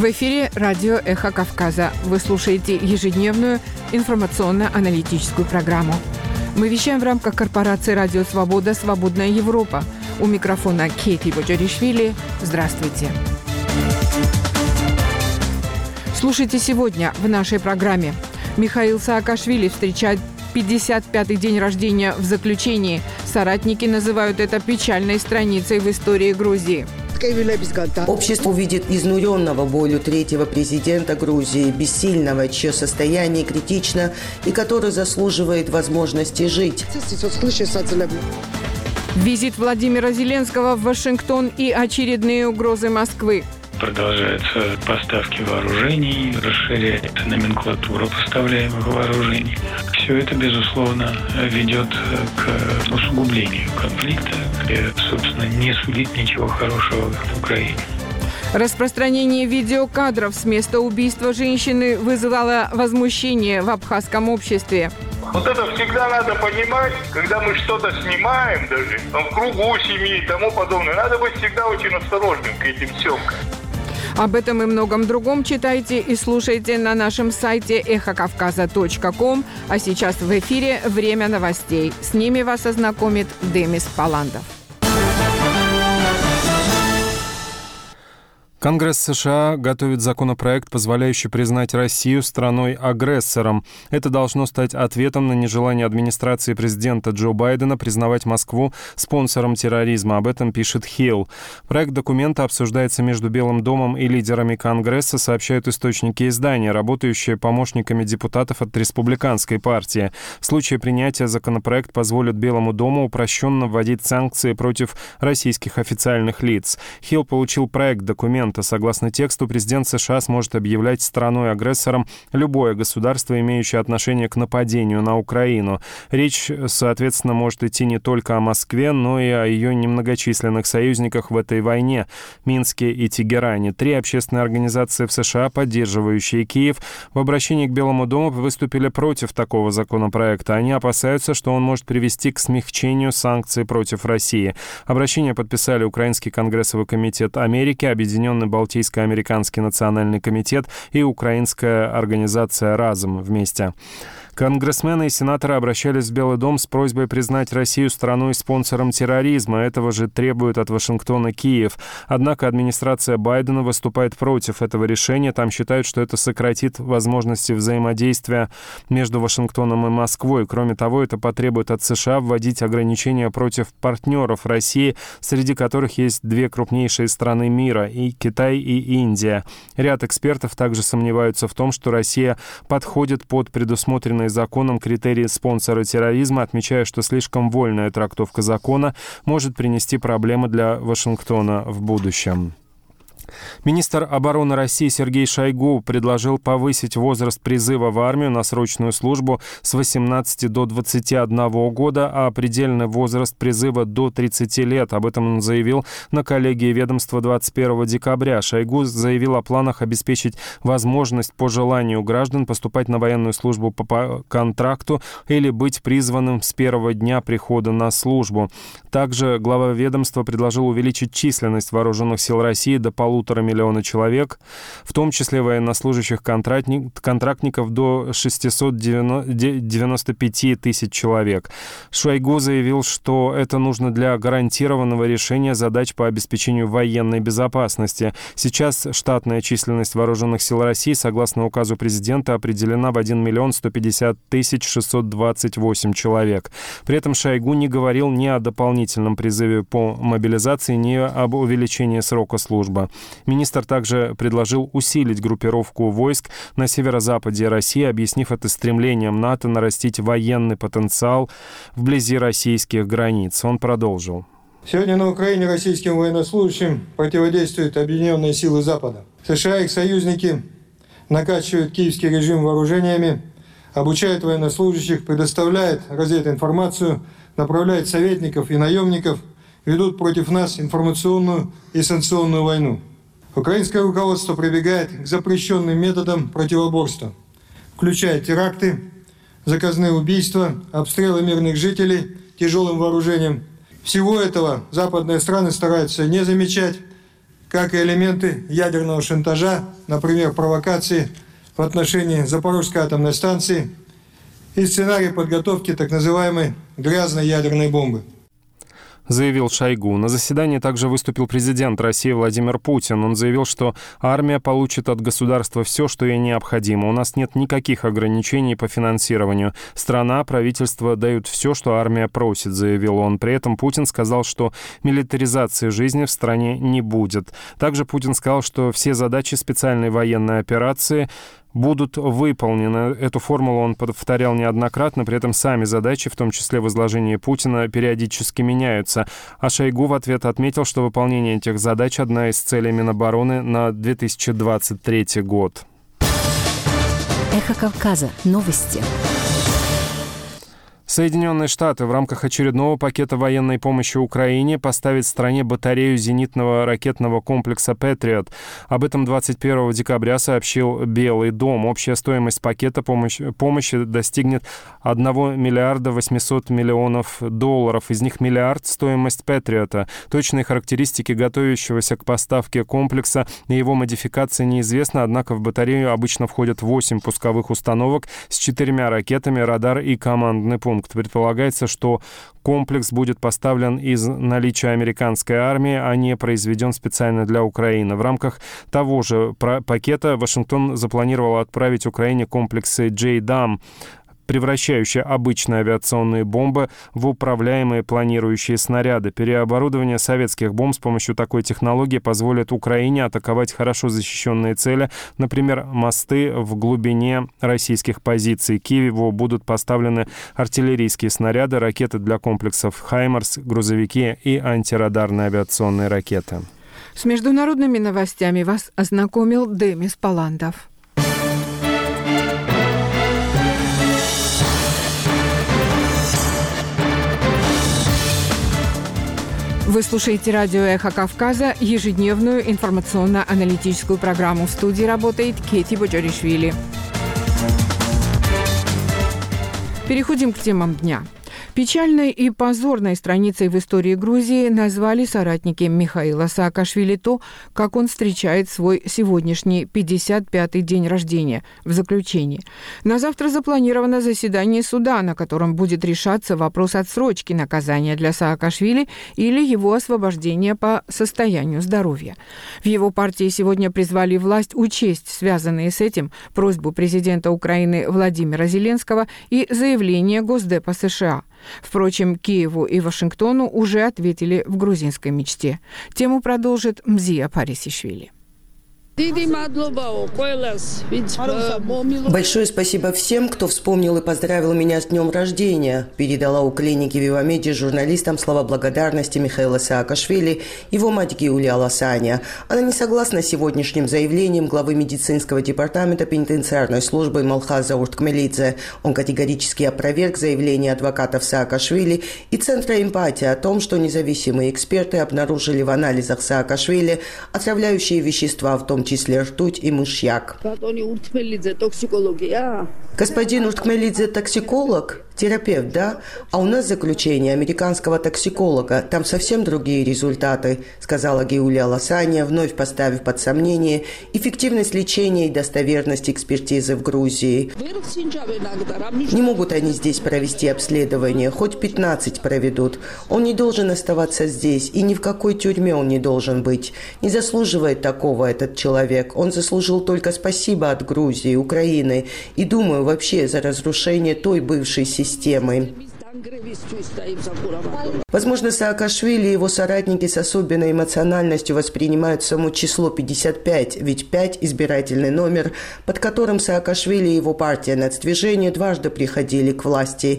В эфире радио «Эхо Кавказа». Вы слушаете ежедневную информационно-аналитическую программу. Мы вещаем в рамках корпорации «Радио Свобода. Свободная Европа». У микрофона Кейти Боджаришвили. Здравствуйте. Слушайте сегодня в нашей программе. Михаил Саакашвили встречает 55-й день рождения в заключении. Соратники называют это печальной страницей в истории Грузии. Общество увидит изнуренного болью третьего президента Грузии, бессильного, чье состояние критично и который заслуживает возможности жить. Визит Владимира Зеленского в Вашингтон и очередные угрозы Москвы. Продолжаются поставки вооружений, расширяется номенклатура поставляемых вооружений. Все это, безусловно, ведет к усугублению конфликта, и, собственно, не сулит ничего хорошего в Украине. Распространение видеокадров с места убийства женщины вызвало возмущение в абхазском обществе. Вот это всегда надо понимать, когда мы что-то снимаем, даже в кругу семьи и тому подобное. Надо быть всегда очень осторожным к этим съемкам. Об этом и многом другом читайте и слушайте на нашем сайте эхокавказа.ком. А сейчас в эфире «Время новостей». С ними вас ознакомит Демис Паландов. Конгресс США готовит законопроект, позволяющий признать Россию страной-агрессором. Это должно стать ответом на нежелание администрации президента Джо Байдена признавать Москву спонсором терроризма. Об этом пишет Хилл. Проект документа обсуждается между Белым домом и лидерами Конгресса, сообщают источники издания, работающие помощниками депутатов от Республиканской партии. В случае принятия законопроект позволит Белому дому упрощенно вводить санкции против российских официальных лиц. Хилл получил проект документа. Согласно тексту, президент США сможет объявлять страной-агрессором любое государство, имеющее отношение к нападению на Украину. Речь, соответственно, может идти не только о Москве, но и о ее немногочисленных союзниках в этой войне – Минске и Тегеране. 3 общественные организации в США, поддерживающие Киев, в обращении к Белому дому выступили против такого законопроекта. Они опасаются, что он может привести к смягчению санкций против России. Обращение подписали Украинский конгрессовый комитет Америки, Объединенный Балтийско-Американский национальный комитет и украинская организация «Разум» вместе. Конгрессмены и сенаторы обращались в Белый дом с просьбой признать Россию страной-спонсором терроризма. Этого же требует от Вашингтона Киев. Однако администрация Байдена выступает против этого решения. Там считают, что это сократит возможности взаимодействия между Вашингтоном и Москвой. Кроме того, это потребует от США вводить ограничения против партнеров России, среди которых есть 2 крупнейшие страны мира – и Китай, и Индия. Ряд экспертов также сомневаются в том, что Россия подходит под предусмотренные законом критерии спонсора терроризма, отмечая, что слишком вольная трактовка закона может принести проблемы для Вашингтона в будущем. Министр обороны России Сергей Шойгу предложил повысить возраст призыва в армию на срочную службу с 18 до 21 года, а предельный возраст призыва до 30 лет. Об этом он заявил на коллегии ведомства 21 декабря. Шойгу заявил о планах обеспечить возможность по желанию граждан поступать на военную службу по контракту или быть призванным с первого дня прихода на службу. Также глава ведомства предложил увеличить численность вооруженных сил России до 1,5 миллиона человек, в том числе военнослужащих контрактников до 695 тысяч человек. Шойгу заявил, что это нужно для гарантированного решения задач по обеспечению военной безопасности. Сейчас штатная численность вооруженных сил России, согласно указу президента, определена в 1 миллион 150 тысяч 628 человек. При этом Шойгу не говорил ни о дополнительном призыве по мобилизации, ни об увеличении срока службы. Министр также предложил усилить группировку войск на северо-западе России, объяснив это стремлением НАТО нарастить военный потенциал вблизи российских границ. Он продолжил. Сегодня на Украине российским военнослужащим противодействуют объединенные силы Запада. США и их союзники накачивают киевский режим вооружениями, обучают военнослужащих, предоставляют развединформацию, направляют советников и наемников, ведут против нас информационную и санкционную войну. Украинское руководство прибегает к запрещенным методам противоборства, включая теракты, заказные убийства, обстрелы мирных жителей тяжелым вооружением. Всего этого западные страны стараются не замечать как и элементы ядерного шантажа, например, провокации в отношении Запорожской атомной станции и сценарий подготовки так называемой грязной ядерной бомбы. Заявил Шойгу. На заседании также выступил президент России Владимир Путин. Он заявил, что армия получит от государства все, что ей необходимо. У нас нет никаких ограничений по финансированию. Страна, правительство дают все, что армия просит, заявил он. При этом Путин сказал, что милитаризации жизни в стране не будет. Также Путин сказал, что все задачи специальной военной операции будут выполнены. Эту формулу он повторял неоднократно, при этом сами задачи, в том числе в изложении Путина, периодически меняются. А Шойгу в ответ отметил, что выполнение этих задач – одна из целей Минобороны на 2023 год. Эхо Кавказа. Новости. Соединенные Штаты в рамках очередного пакета военной помощи Украине поставят стране батарею зенитного ракетного комплекса «Патриот». Об этом 21 декабря сообщил Белый дом. Общая стоимость пакета помощи достигнет 1 миллиарда 800 миллионов долларов. Из них миллиард – стоимость «Патриота». Точные характеристики готовящегося к поставке комплекса и его модификации неизвестны, однако в батарею обычно входят 8 пусковых установок с 4 ракетами, радар и командный пункт. Предполагается, что комплекс будет поставлен из наличия американской армии, а не произведен специально для Украины. В рамках того же пакета Вашингтон запланировал отправить Украине комплексы JDAM, превращающие обычные авиационные бомбы в управляемые планирующие снаряды. Переоборудование советских бомб с помощью такой технологии позволит Украине атаковать хорошо защищенные цели, например, мосты в глубине российских позиций. Киеву будут поставлены артиллерийские снаряды, ракеты для комплексов «Хаймарс», грузовики и антирадарные авиационные ракеты. С международными новостями вас ознакомил Демис Паландов. Вы слушаете радио «Эхо Кавказа», ежедневную информационно-аналитическую программу. В студии работает Кети Боджаришвили. Переходим к темам дня. Печальной и позорной страницей в истории Грузии назвали соратники Михаила Саакашвили то, как он встречает свой сегодняшний 55-й день рождения в заключении. На завтра запланировано заседание суда, на котором будет решаться вопрос отсрочки наказания для Саакашвили или его освобождения по состоянию здоровья. В его партии сегодня призвали власть учесть связанные с этим просьбу президента Украины Владимира Зеленского и заявление Госдепа США. Впрочем, Киеву и Вашингтону уже ответили в грузинской мечте. Тему продолжит Мзия Парисишвили. Большое спасибо всем, кто вспомнил и поздравил меня с днем рождения, передала у клиники Вивамеди журналистам слова благодарности Михаила Саакашвили, его мать Гиулия Ласаня. Она не согласна с сегодняшним заявлением главы медицинского департамента пенитенциарной службы Малхаза Урткмелидзе. Он категорически опроверг заявление адвокатов Саакашвили и Центра эмпатии о том, что независимые эксперты обнаружили в анализах Саакашвили отравляющие вещества, в том числе ртуть и мышьяк. Господин Урткмелидзе токсиколог, терапевт, да? А у нас заключение американского токсиколога. Там совсем другие результаты, сказала Гиулия Ласаня, вновь поставив под сомнение эффективность лечения и достоверность экспертизы в Грузии. Не могут они здесь провести обследование, хоть 15 проведут. Он не должен оставаться здесь, и ни в какой тюрьме он не должен быть. Не заслуживает такого этот человек. Он заслужил только спасибо от Грузии, Украины и, думаю, вообще за разрушение той бывшей системы. Возможно, Саакашвили и его соратники с особенной эмоциональностью воспринимают само число 55, ведь 5 – избирательный номер, под которым Саакашвили и его партия «Нацдвижение» дважды приходили к власти.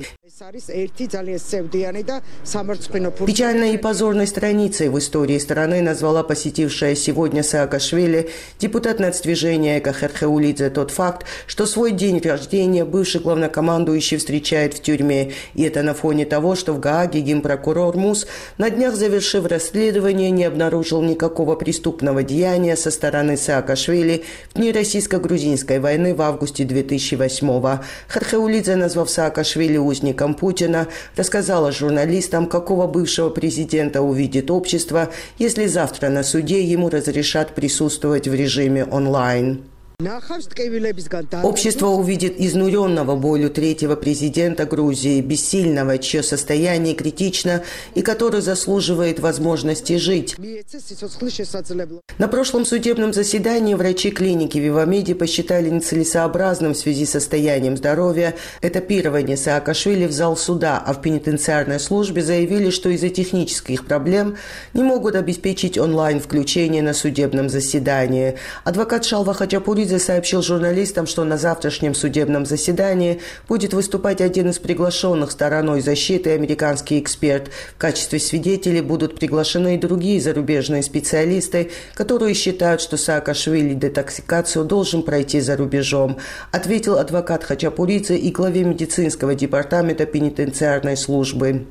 Печальной и позорной страницей в истории страны назвала посетившая сегодня Саакашвили депутат Нацдвижения Эка Херхеулидзе тот факт, что свой день рождения бывший главнокомандующий встречает в тюрьме. И это на фоне того, что в Гааге генпрокурор МУС, на днях завершив расследование, не обнаружил никакого преступного деяния со стороны Саакашвили в дни российско-грузинской войны в августе 2008-го. Херхеулидзе, назвав Саакашвили узником советником Путина, рассказала журналистам, какого бывшего президента увидит общество, если завтра на суде ему разрешат присутствовать в режиме онлайн. Общество увидит изнуренного болью третьего президента Грузии, бессильного, чье состояние критично и который заслуживает возможности жить. На прошлом судебном заседании врачи клиники Вивамеди посчитали нецелесообразным в связи с состоянием здоровья этапирование Саакашвили в зал суда, а в пенитенциарной службе заявили, что из-за технических проблем не могут обеспечить онлайн-включение на судебном заседании. Адвокат Шалва Хачапуридзе сообщил журналистам, что на завтрашнем судебном заседании будет выступать один из приглашенных стороной защиты, американский эксперт. В качестве свидетелей будут приглашены и другие зарубежные специалисты, которые считают, что Саакашвили детоксикацию должен пройти за рубежом, ответил адвокат Хачапуридзе и главе медицинского департамента пенитенциарной службы.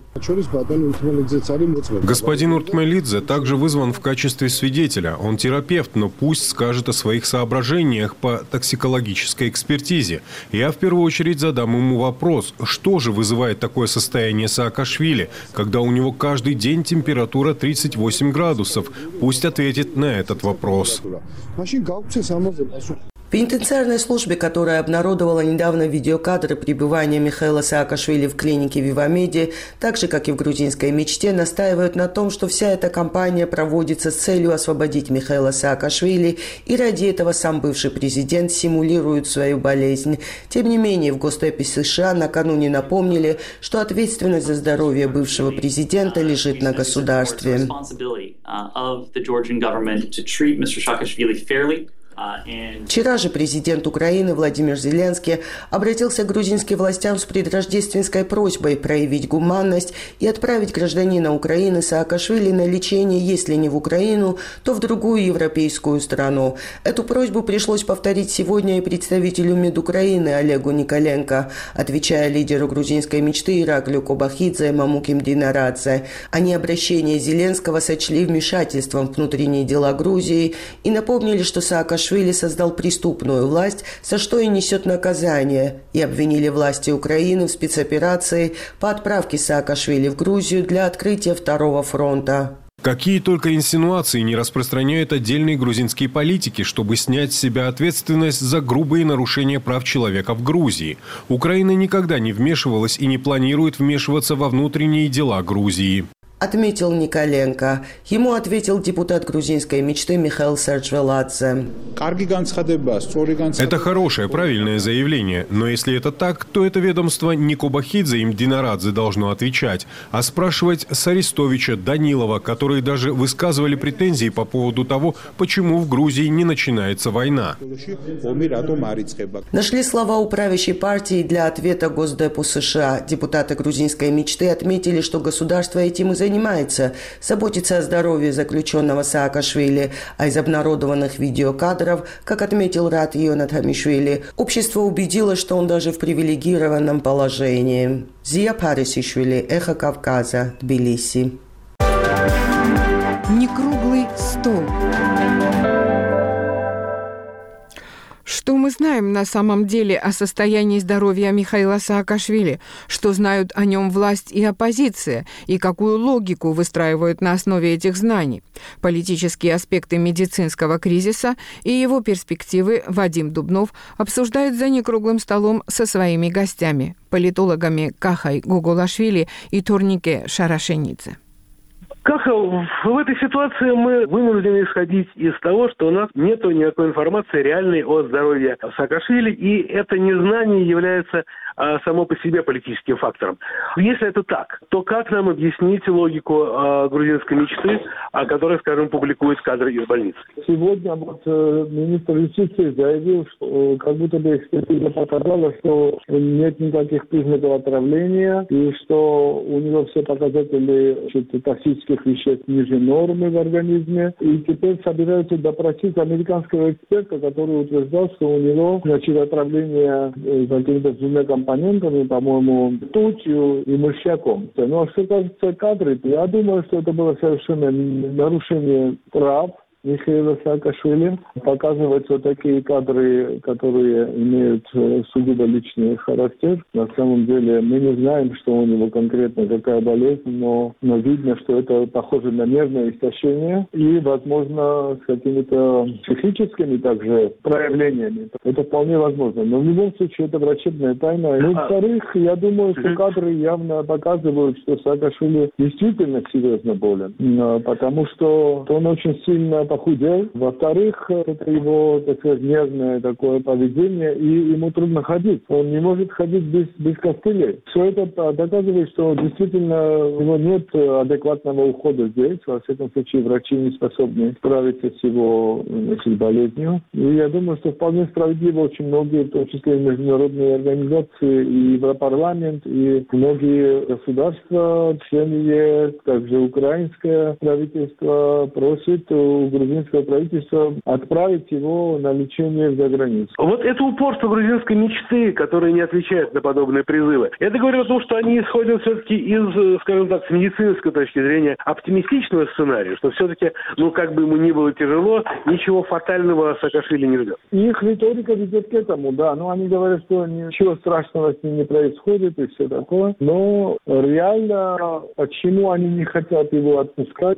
Господин Уртмелидзе также вызван в качестве свидетеля. Он терапевт, но пусть скажет о своих соображениях по токсикологической экспертизе. Я в первую очередь задам ему вопрос, что же вызывает такое состояние Саакашвили, когда у него каждый день температура 38 градусов. Пусть ответит на этот вопрос. В пенитенциарной службе, которая обнародовала недавно видеокадры пребывания Михаила Саакашвили в клинике Вивамеди, так же, как и в грузинской мечте, настаивают на том, что вся эта кампания проводится с целью освободить Михаила Саакашвили, и ради этого сам бывший президент симулирует свою болезнь. Тем не менее, в Госдепе США накануне напомнили, что ответственность за здоровье бывшего президента лежит на государстве. Вчера же президент Украины Владимир Зеленский обратился к грузинским властям с предрождественской просьбой проявить гуманность и отправить гражданина Украины Саакашвили на лечение, если не в Украину, то в другую европейскую страну. Эту просьбу пришлось повторить сегодня и представителю МИД Украины Олегу Николенко, отвечая лидеру грузинской мечты Ираклию Кобахидзе и Мамуким Динарадзе. Они обращение Зеленского сочли вмешательством в внутренние дела Грузии и напомнили, что Саакашвили создал преступную власть, за что и несет наказание, и обвинили власти Украины в спецоперации по отправке Саакашвили в Грузию для открытия второго фронта. Какие только инсинуации не распространяют отдельные грузинские политики, чтобы снять с себя ответственность за грубые нарушения прав человека в Грузии. Украина никогда не вмешивалась и не планирует вмешиваться во внутренние дела Грузии, отметил Николенко. Ему ответил депутат грузинской мечты Михаил Сарджвеладзе. Это хорошее, правильное заявление. Но если это так, то это ведомство не Кобахидзе и Динарадзе должно отвечать, а спрашивать с Арестовича, Данилова, которые даже высказывали претензии по поводу того, почему в Грузии не начинается война. Нашли слова у правящей партии для ответа Госдепу США. Депутаты грузинской мечты отметили, что государство этим и занимается, заботится о здоровье заключенного Саакашвили, а из обнародованных видеокадров, как отметил Рад Йонатамишвили, общество убедилось, что он даже в привилегированном положении. Зия Парисишвили, Эхо Кавказа, Тбилиси. Некруглый стол. Что мы знаем на самом деле о состоянии здоровья Михаила Саакашвили? Что знают о нем власть и оппозиция? И какую логику выстраивают на основе этих знаний? Политические аспекты медицинского кризиса и его перспективы Вадим Дубнов обсуждает за некруглым столом со своими гостями, политологами Кахай Гугулашвили и Турнике Шарашенидзе. Как в этой ситуации мы вынуждены исходить из того, что у нас нет никакой информации реальной о здоровье Саакашвили, и это незнание является само по себе политическим фактором. Если это так, то как нам объяснить логику грузинской мечты, о которой, скажем, публикуют кадры из больницы? Сегодня министр юстиции заявил, что как будто бы экспертиза показала, что нет никаких признаков отравления, и что у него все показатели токсических веществ ниже нормы в организме. И теперь собираются допросить американского эксперта, который утверждал, что у него отравление какими-то двумя компонентами, по-моему, ртутью и мышьяком. Ну, а что касается кадры, я думаю, что это было совершенно нарушение прав Михаила Саакашвили. Показывать вот такие кадры, которые имеют сугубо личный характер. На самом деле мы не знаем, что у него конкретно, какая болезнь, но видно, что это похоже на нервное истощение и, возможно, с какими-то психическими также проявлениями. Это вполне возможно. Но в любом случае это врачебная тайна. Ну, во-вторых, я думаю, что кадры явно показывают, что Саакашвили действительно серьезно болен, потому что он очень сильно похудел. Во-вторых, это его, так сказать, нервное такое поведение, и ему трудно ходить. Он не может ходить без костылей. Все это доказывает, что действительно у него нет адекватного ухода здесь. Во всяком случае, врачи не способны справиться с его болезнью. И я думаю, что вполне справедливо очень многие, в том числе и международные организации, и Европарламент, и многие государства, члены ЕС, также украинское правительство просит у грузинского правительства отправить его на лечение за границу. Вот это упорство грузинской мечты, которое не отвечает на подобные призывы, это говорит о том, что они исходят все-таки из, скажем так, с медицинской точки зрения оптимистичного сценария, что все-таки, как бы ему ни было тяжело, ничего фатального Саакашвили не ждет. Их риторика ведет к этому, да. Они говорят, что ничего страшного с ним не происходит и все такое. Но реально, почему они не хотят его отпускать,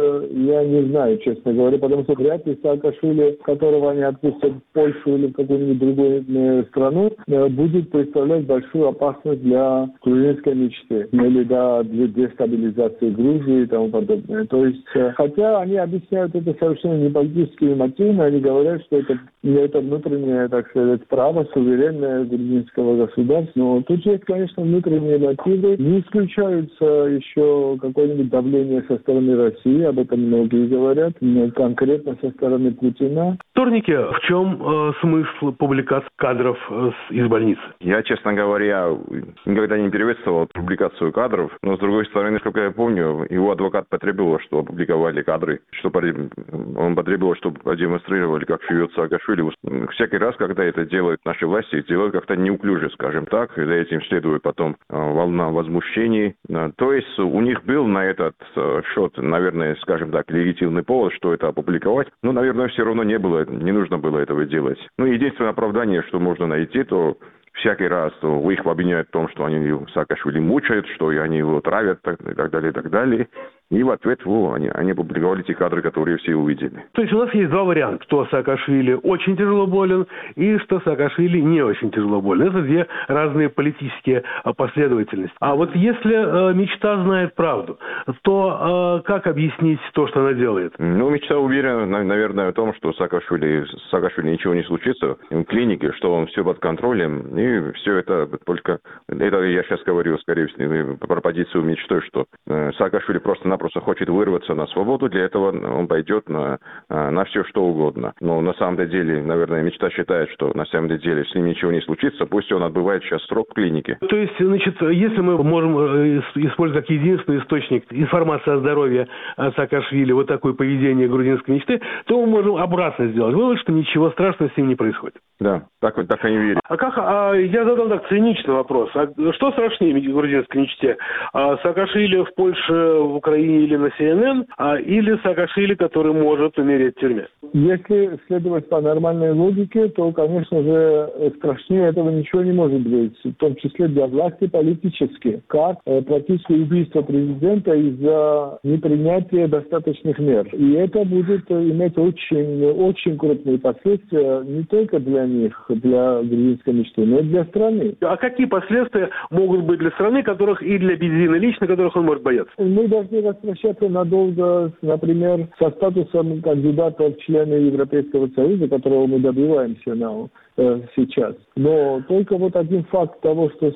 я не знаю, честно говоря, потому что вряд ли Саакашвили, которого они отпустят в Польшу или в какую-нибудь другую страну, будет представлять большую опасность для грузинской мечты или для дестабилизации Грузии и тому подобное. То есть, хотя они объясняют это совершенно не политическими мотивами, они говорят, что это внутреннее, так сказать, право, суверенное грузинского государства. Но тут есть, конечно, внутренние мотивы. Не исключаются еще какое-нибудь давление со стороны России, об этом многие говорят, конкретно со стороны Путина. Вторники, в чем смысл публикации кадров из больницы? Я, честно говоря, никогда не приветствовал публикацию кадров, но, с другой стороны, насколько я помню, его адвокат потребовал, чтобы опубликовали кадры, он потребовал, чтобы продемонстрировали, как живет Саакашвили. Всякий раз, когда это делают наши власти, делают как-то неуклюже, скажем так, и за этим следует потом волна возмущений. То есть у них был на этот счет, наверное, скажем так, легитимный повод, что это опубликовать, но, наверное, все равно не нужно было этого делать. Единственное оправдание, что можно найти, то всякий раз их обвиняют в том, что они Саакашвили мучают, что они его травят и так далее, и так далее. И в ответ они опубликовали те кадры, которые все увидели. То есть у нас есть два варианта, что Саакашвили очень тяжело болен и что Саакашвили не очень тяжело болен. Это две разные политические последовательности. А вот если мечта знает правду, то как объяснить то, что она делает? Мечта уверена, наверное, в том, что Саакашвили ничего не случится в клинике, что он все под контролем. И все это только... Это я сейчас говорю, скорее всего, про позицию мечты, что Саакашвили просто-напросто хочет вырваться на свободу. Для этого он пойдет на все, что угодно. Но на самом деле, наверное, мечта считает, что на самом деле с ним ничего не случится. Пусть он отбывает сейчас срок в клинике. То есть, если мы можем использовать как единственный источник информации о здоровье Саакашвили вот такое поведение грузинской мечты, то мы можем обратно сделать вывод, что ничего страшного с ним не происходит. Да, так они верят. Я задал так циничный вопрос. Что страшнее грузинской мечте? Саакашвили в Польше, в Украине или на CNN, или Саакашвили, который может умереть в тюрьме? Если следовать по нормальной логике, то, конечно же, страшнее этого ничего не может быть, в том числе для власти политически, как практически убийство президента из-за непринятия достаточных мер. И это будет иметь очень, очень крупные последствия не только для них, для грузинской мечты, но и для страны. А какие последствия могут быть для страны, которых и для Бензина лично, которых он может бояться? Мы должны распрощаться надолго, например, со статусом кандидата в члены Европейского Союза, которого мы добиваемся сейчас. Но только вот один факт того, что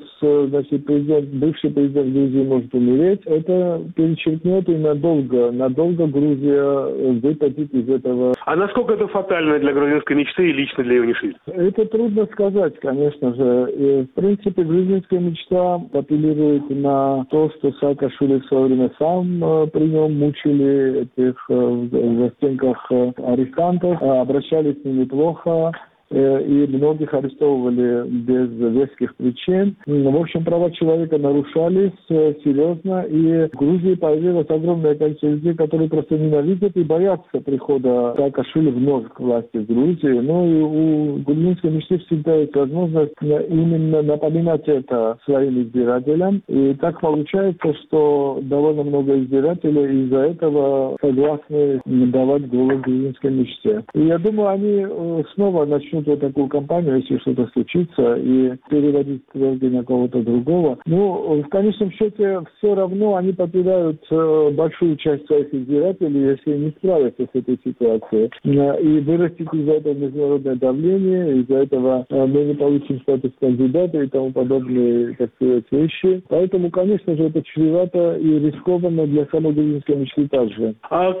бывший президент Грузии может умереть, это перечеркнет и надолго Грузия выпадет из этого. А насколько это фатально для грузинской мечты и лично для Иванишвили? Это трудно сказать, конечно же. И, в принципе, грузинская мечта апеллирует на то, что Саакашвили в свое время сам при нем мучили этих в застенках арестантов, обращались с ними плохо. и многих арестовывали без веских причин. В общем, права человека нарушались серьезно, и в Грузии появилось огромное количество людей, которые просто ненавидят и боятся прихода Саакашвили вновь к власти в Грузии. Ну и у грузинской мечты всегда есть возможность именно напоминать это своим избирателям. И так получается, что довольно много избирателей из-за этого согласны давать голос грузинской мечте. И я думаю, они снова начнут вот такую кампанию, если что-то случится, и переводить тверди на кого-то другого. Ну, в конечном счете, все равно они потеряют большую часть своих избирателей, если не справятся с этой ситуацией. И вырастет из-за этого международное давление, из-за этого мы не получим статус кандидата и тому подобные, так сказать, вещи. Поэтому, конечно же, это чревато и рискованно для самой грузинской мечты также.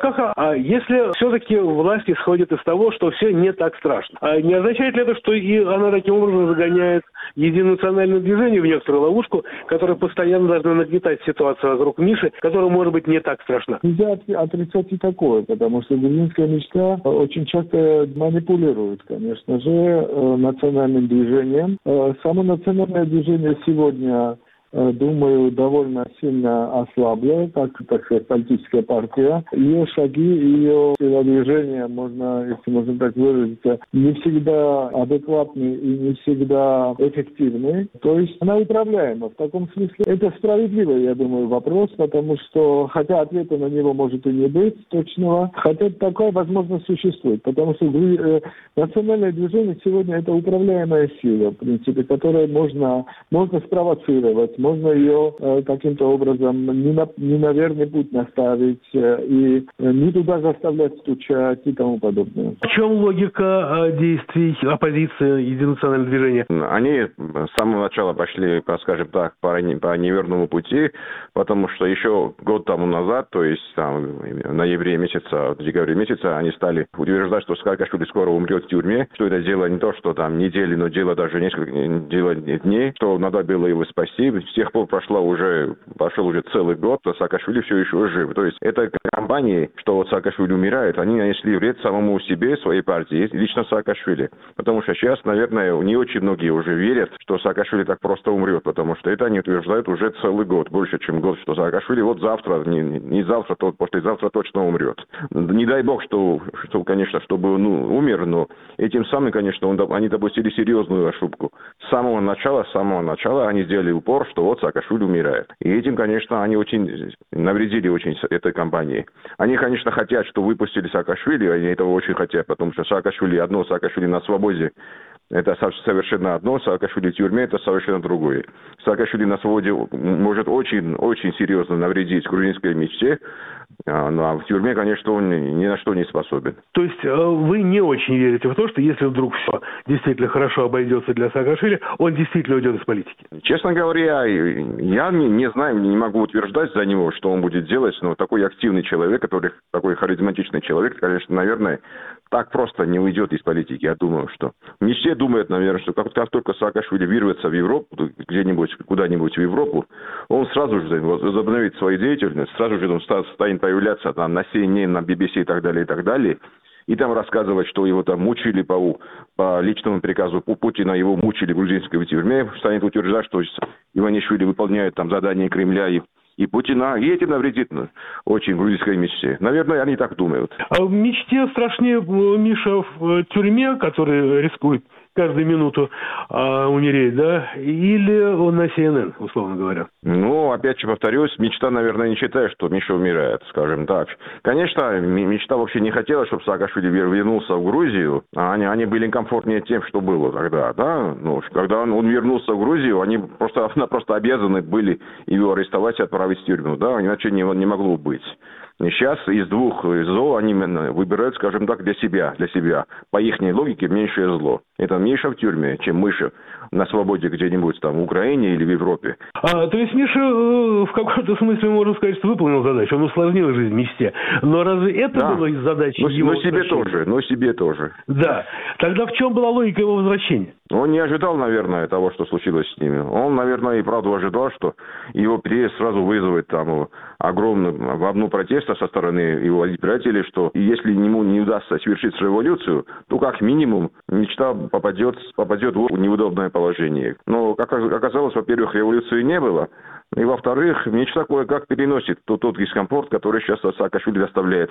Если все-таки власть исходит из того, что все не так страшно, не означает ли это, что и она таким образом загоняет единое национальное движение в некоторую ловушку, которая постоянно должна нагнетать ситуацию вокруг Миши, которая может быть не так страшна? Нельзя отрицать и такое, потому что грузинская мечта очень часто манипулирует, конечно же, национальным движением. Само национальное движение сегодня, думаю, довольно сильно ослабло, как, так сказать, политическая партия. Ее шаги, ее телодвижения, если можно так выразиться, не всегда адекватны и не всегда эффективны. То есть она управляема. В таком смысле это справедливый, я думаю, вопрос, потому что, хотя ответа на него может и не быть точного, хотя такая возможность существует, потому что национальное движение сегодня это управляемая сила, в принципе, которую можно спровоцировать, можно ее каким-то образом не на верный путь наставить и не туда заставлять стучать и тому подобное. В чем логика действий оппозиции Единое национальное движение? Они с самого начала пошли, скажем так, по неверному пути, потому что еще год тому назад, то есть там, в ноябре месяца, в декабре месяца, они стали утверждать, что Саакашвили скоро умрет в тюрьме, что это дело не то, что там недели, но дело даже несколько дней, что надо было его спасти. С тех пор прошел уже целый год, а Саакашвили все еще жив. То есть это компании, что вот Саакашвили умирает, они нанесли вред самому себе, своей партии, лично Саакашвили. Потому что сейчас, наверное, не очень многие уже верят, что Саакашвили так просто умрет, потому что это они утверждают уже целый год, больше, чем год, что Саакашвили вот завтра, не завтра, то послезавтра точно умрет. Не дай бог, что конечно, чтобы он умер, но этим самым, конечно, они допустили серьезную ошибку. С самого начала они сделали упор, что вот Саакашвили умирает. И этим, конечно, они очень навредили этой компании. Они, конечно, хотят, что выпустили Саакашвили, они этого очень хотят, потому что Саакашвили на свободе это совершенно одно, Саакашвили в тюрьме это совершенно другое. Саакашвили на свободе может очень серьезно навредить грузинской мечте, но в тюрьме, конечно, он ни на что не способен. То есть вы не очень верите в то, что если вдруг все действительно хорошо обойдется для Саакашвили, он действительно уйдет из политики? Честно говоря, я не знаю, не могу утверждать за него, что он будет делать, но такой активный человек, такой харизматичный человек, конечно, наверное, так просто не уйдет из политики. Я думаю, что не все думают, наверное, что как только Саакашвили вырвется в Европу, куда-нибудь в Европу, он сразу же возобновит свою деятельность, сразу же он станет появляться там на CNN, на BBC и так далее, и там рассказывать, что его там мучили по личному приказу Путина, его мучили в грузинской тюрьме, станет утверждать, что Иванишвили выполняет там задания Кремля и Путина, и этим навредит очень грузинской мечте. Наверное, они так думают. А в мечте страшнее Миша в тюрьме, который рискует каждую минуту умереть, да? Или он на CNN, условно говоря? Опять же повторюсь, мечта, наверное, не считает, что Миша умирает, скажем так. Конечно, мечта вообще не хотела, чтобы Саакашвили вернулся в Грузию. Они были комфортнее тем, что было тогда, да? Когда он вернулся в Грузию, они просто обязаны были его арестовать и отправить в тюрьму, да? Иначе не могло быть. И сейчас из двух зол они выбирают, скажем так, для себя. По их логике меньшее зло. Это Миша в тюрьме, чем Миша на свободе где-нибудь там в Украине или в Европе. То есть Миша в каком-то смысле, можно сказать, что выполнил задачу. Он усложнил жизнь мечте. Но разве это было задачей его возвращения? Но себе тоже. Да. Тогда в чем была логика его возвращения? Он не ожидал, наверное, того, что случилось с ними. Он, наверное, и правда ожидал, что его приезд сразу вызовет там огромную волну протеста известно со стороны его избирателей, что если ему не удастся совершить революцию, то как минимум мечта попадет в неудобное положение. Но, как оказалось, во-первых, революции не было, и, во-вторых, мечта кое-как переносит тот дискомфорт, который сейчас Саакашвили доставляет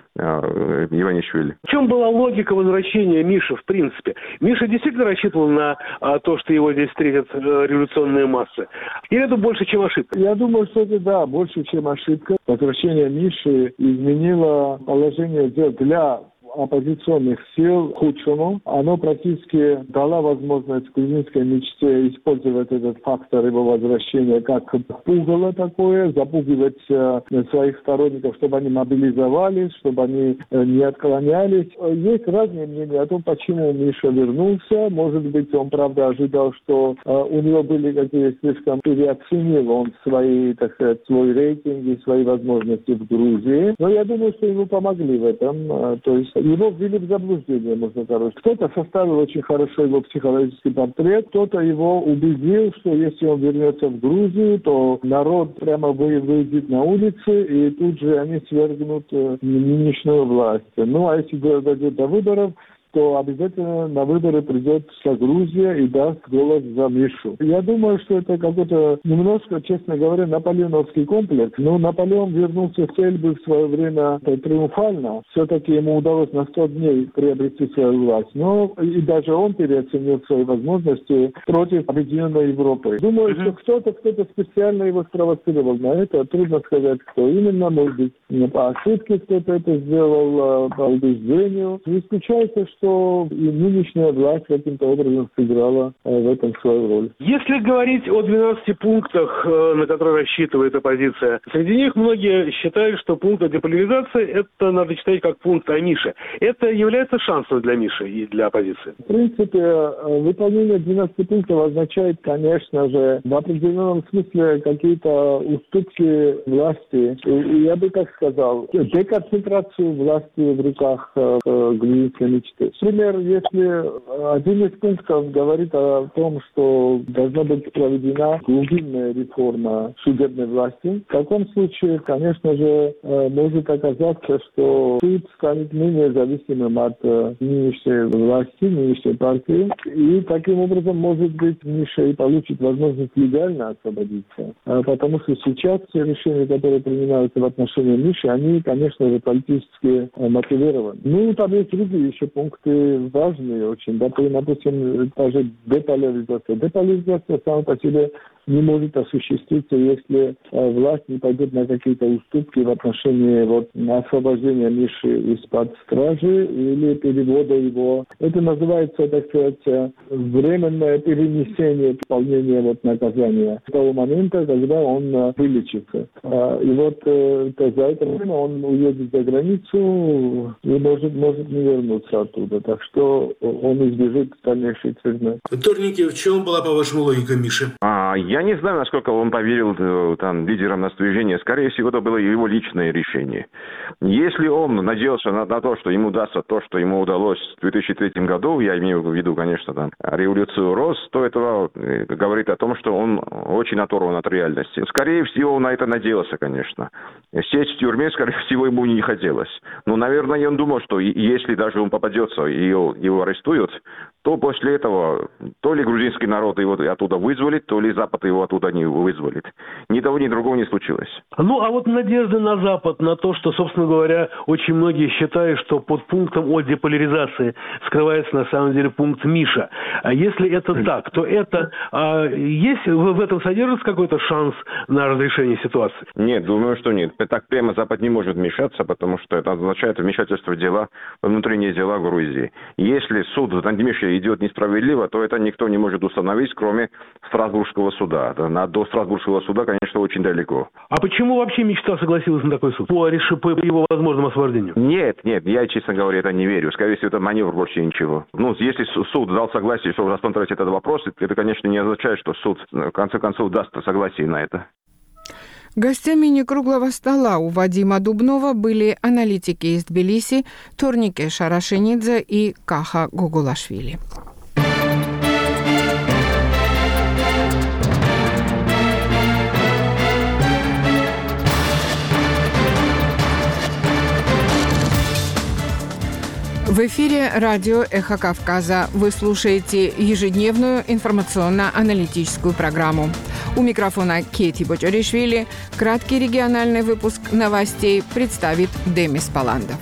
Иванишвили. В чем была логика возвращения Миши, в принципе? Миша действительно рассчитывал на то, что его здесь встретят революционные массы? Или это больше, чем ошибка? Я думаю, что это, да, больше, чем ошибка. Возвращение Миши изменило положение дел для оппозиционных сил к худшему. Оно практически дало возможность грузинской мечте использовать этот фактор его возвращения как пугало такое, запугивать своих сторонников, чтобы они мобилизовались, чтобы они не отклонялись. Есть разные мнения о том, почему Миша вернулся. Может быть, он, правда, ожидал, что у него были какие-то слишком переоценил он свои, так сказать, свой рейтинг и свои возможности в Грузии. Но я думаю, что ему помогли в этом. То есть его ввели в заблуждение, можно сказать. Кто-то составил очень хорошо его психологический портрет, кто-то его убедил, что если он вернется в Грузию, то народ прямо выйдет на улицы, и тут же они свергнут нынешнюю власть. Ну, а если дойдет до выборов, то обязательно на выборы придет вся Грузия и даст голос за Мишу. Я думаю, что это какой-то немножко, честно говоря, наполеоновский комплекс. Но Наполеон вернулся в Эльбу в свое время триумфально. Все-таки ему удалось на 100 дней приобрести свою власть. Но и даже он переоценил свои возможности против объединенной Европы. Думаю, что кто-то специально его спровоцировал на это. Трудно сказать, кто именно. Может быть, не по ошибке кто-то это сделал, по убеждению. Не исключается, что и нынешняя власть каким-то образом сыграла в этом свою роль. Если говорить о 12 пунктах, на которые рассчитывает оппозиция, среди них многие считают, что пункт о деполяризации это надо читать как пункт о Мише. Это является шансом для Миши и для оппозиции? В принципе, выполнение 12 пунктов означает, конечно же, в определенном смысле какие-то уступки власти. И я бы так сказал, деконцентрацию власти в руках грузинской мечты. Например, если один из пунктов говорит о том, что должна быть проведена глубинная реформа судебной власти, в таком случае, конечно же, может оказаться, что суд станет менее зависимым от нынешней власти, нынешней партии, и таким образом, может быть, Миша и получит возможность легально освободиться. Потому что сейчас все решения, которые принимаются в отношении Миши, они, конечно же, политически мотивированы. Ну, там есть другие еще пункты важные очень. Допустим, даже деполяризация. Деполяризация сама по себе не может осуществиться, если власть не пойдет на какие-то уступки в отношении освобождения Миши из-под стражи или перевода его. Это называется, так сказать, временное перенесение исполнения наказания до того момента, когда он вылечится. И за это время он уедет за границу и может не вернуться оттуда. Так что он избежит дальнейшей тюрьмы. Вторники, в чем была, по-вашему, логика Миши? Я не знаю, насколько он поверил лидерам движения. Скорее всего, это было его личное решение. Если он надеялся на то, что ему удастся то, что ему удалось в 2003 году, я имею в виду, конечно, революцию РОС, то это говорит о том, что он очень оторван от реальности. Скорее всего, он на это надеялся, конечно. Сесть в тюрьме, скорее всего, ему не хотелось. Но, наверное, он думал, что если даже он попадется и его арестуют, то после этого то ли грузинский народ его оттуда вызволит, то ли Запад его оттуда не вызволит. Ни того, ни другого не случилось. Ну, а надежды на Запад, на то, что, собственно говоря, очень многие считают, что под пунктом о деполяризации скрывается на самом деле пункт Миша. А если это так, то это есть в этом содержится какой-то шанс на разрешение ситуации? Нет, думаю, что нет. Так прямо Запад не может вмешаться, потому что это означает вмешательство в внутренние дела Грузии. Если суд над Мишей идет несправедливо, то это никто не может установить, кроме Страсбургского суда. До Страсбургского суда, конечно, очень далеко. А почему вообще мечта согласилась на такой суд? По его возможному освобождению? Нет, я, честно говоря, это не верю. Скорее всего, это маневр, больше ничего. Если суд дал согласие, чтобы рассмотреть этот вопрос, это, конечно, не означает, что суд, в конце концов, даст согласие на это. Гостями некруглого стола у Вадима Дубнова были аналитики из Тбилиси Торнике Шарашенидзе и Каха Гугулашвили. В эфире радио «Эхо Кавказа». Вы слушаете ежедневную информационно-аналитическую программу. У микрофона Кети Бочаришвили. Краткий региональный выпуск новостей представит Демис Паландов.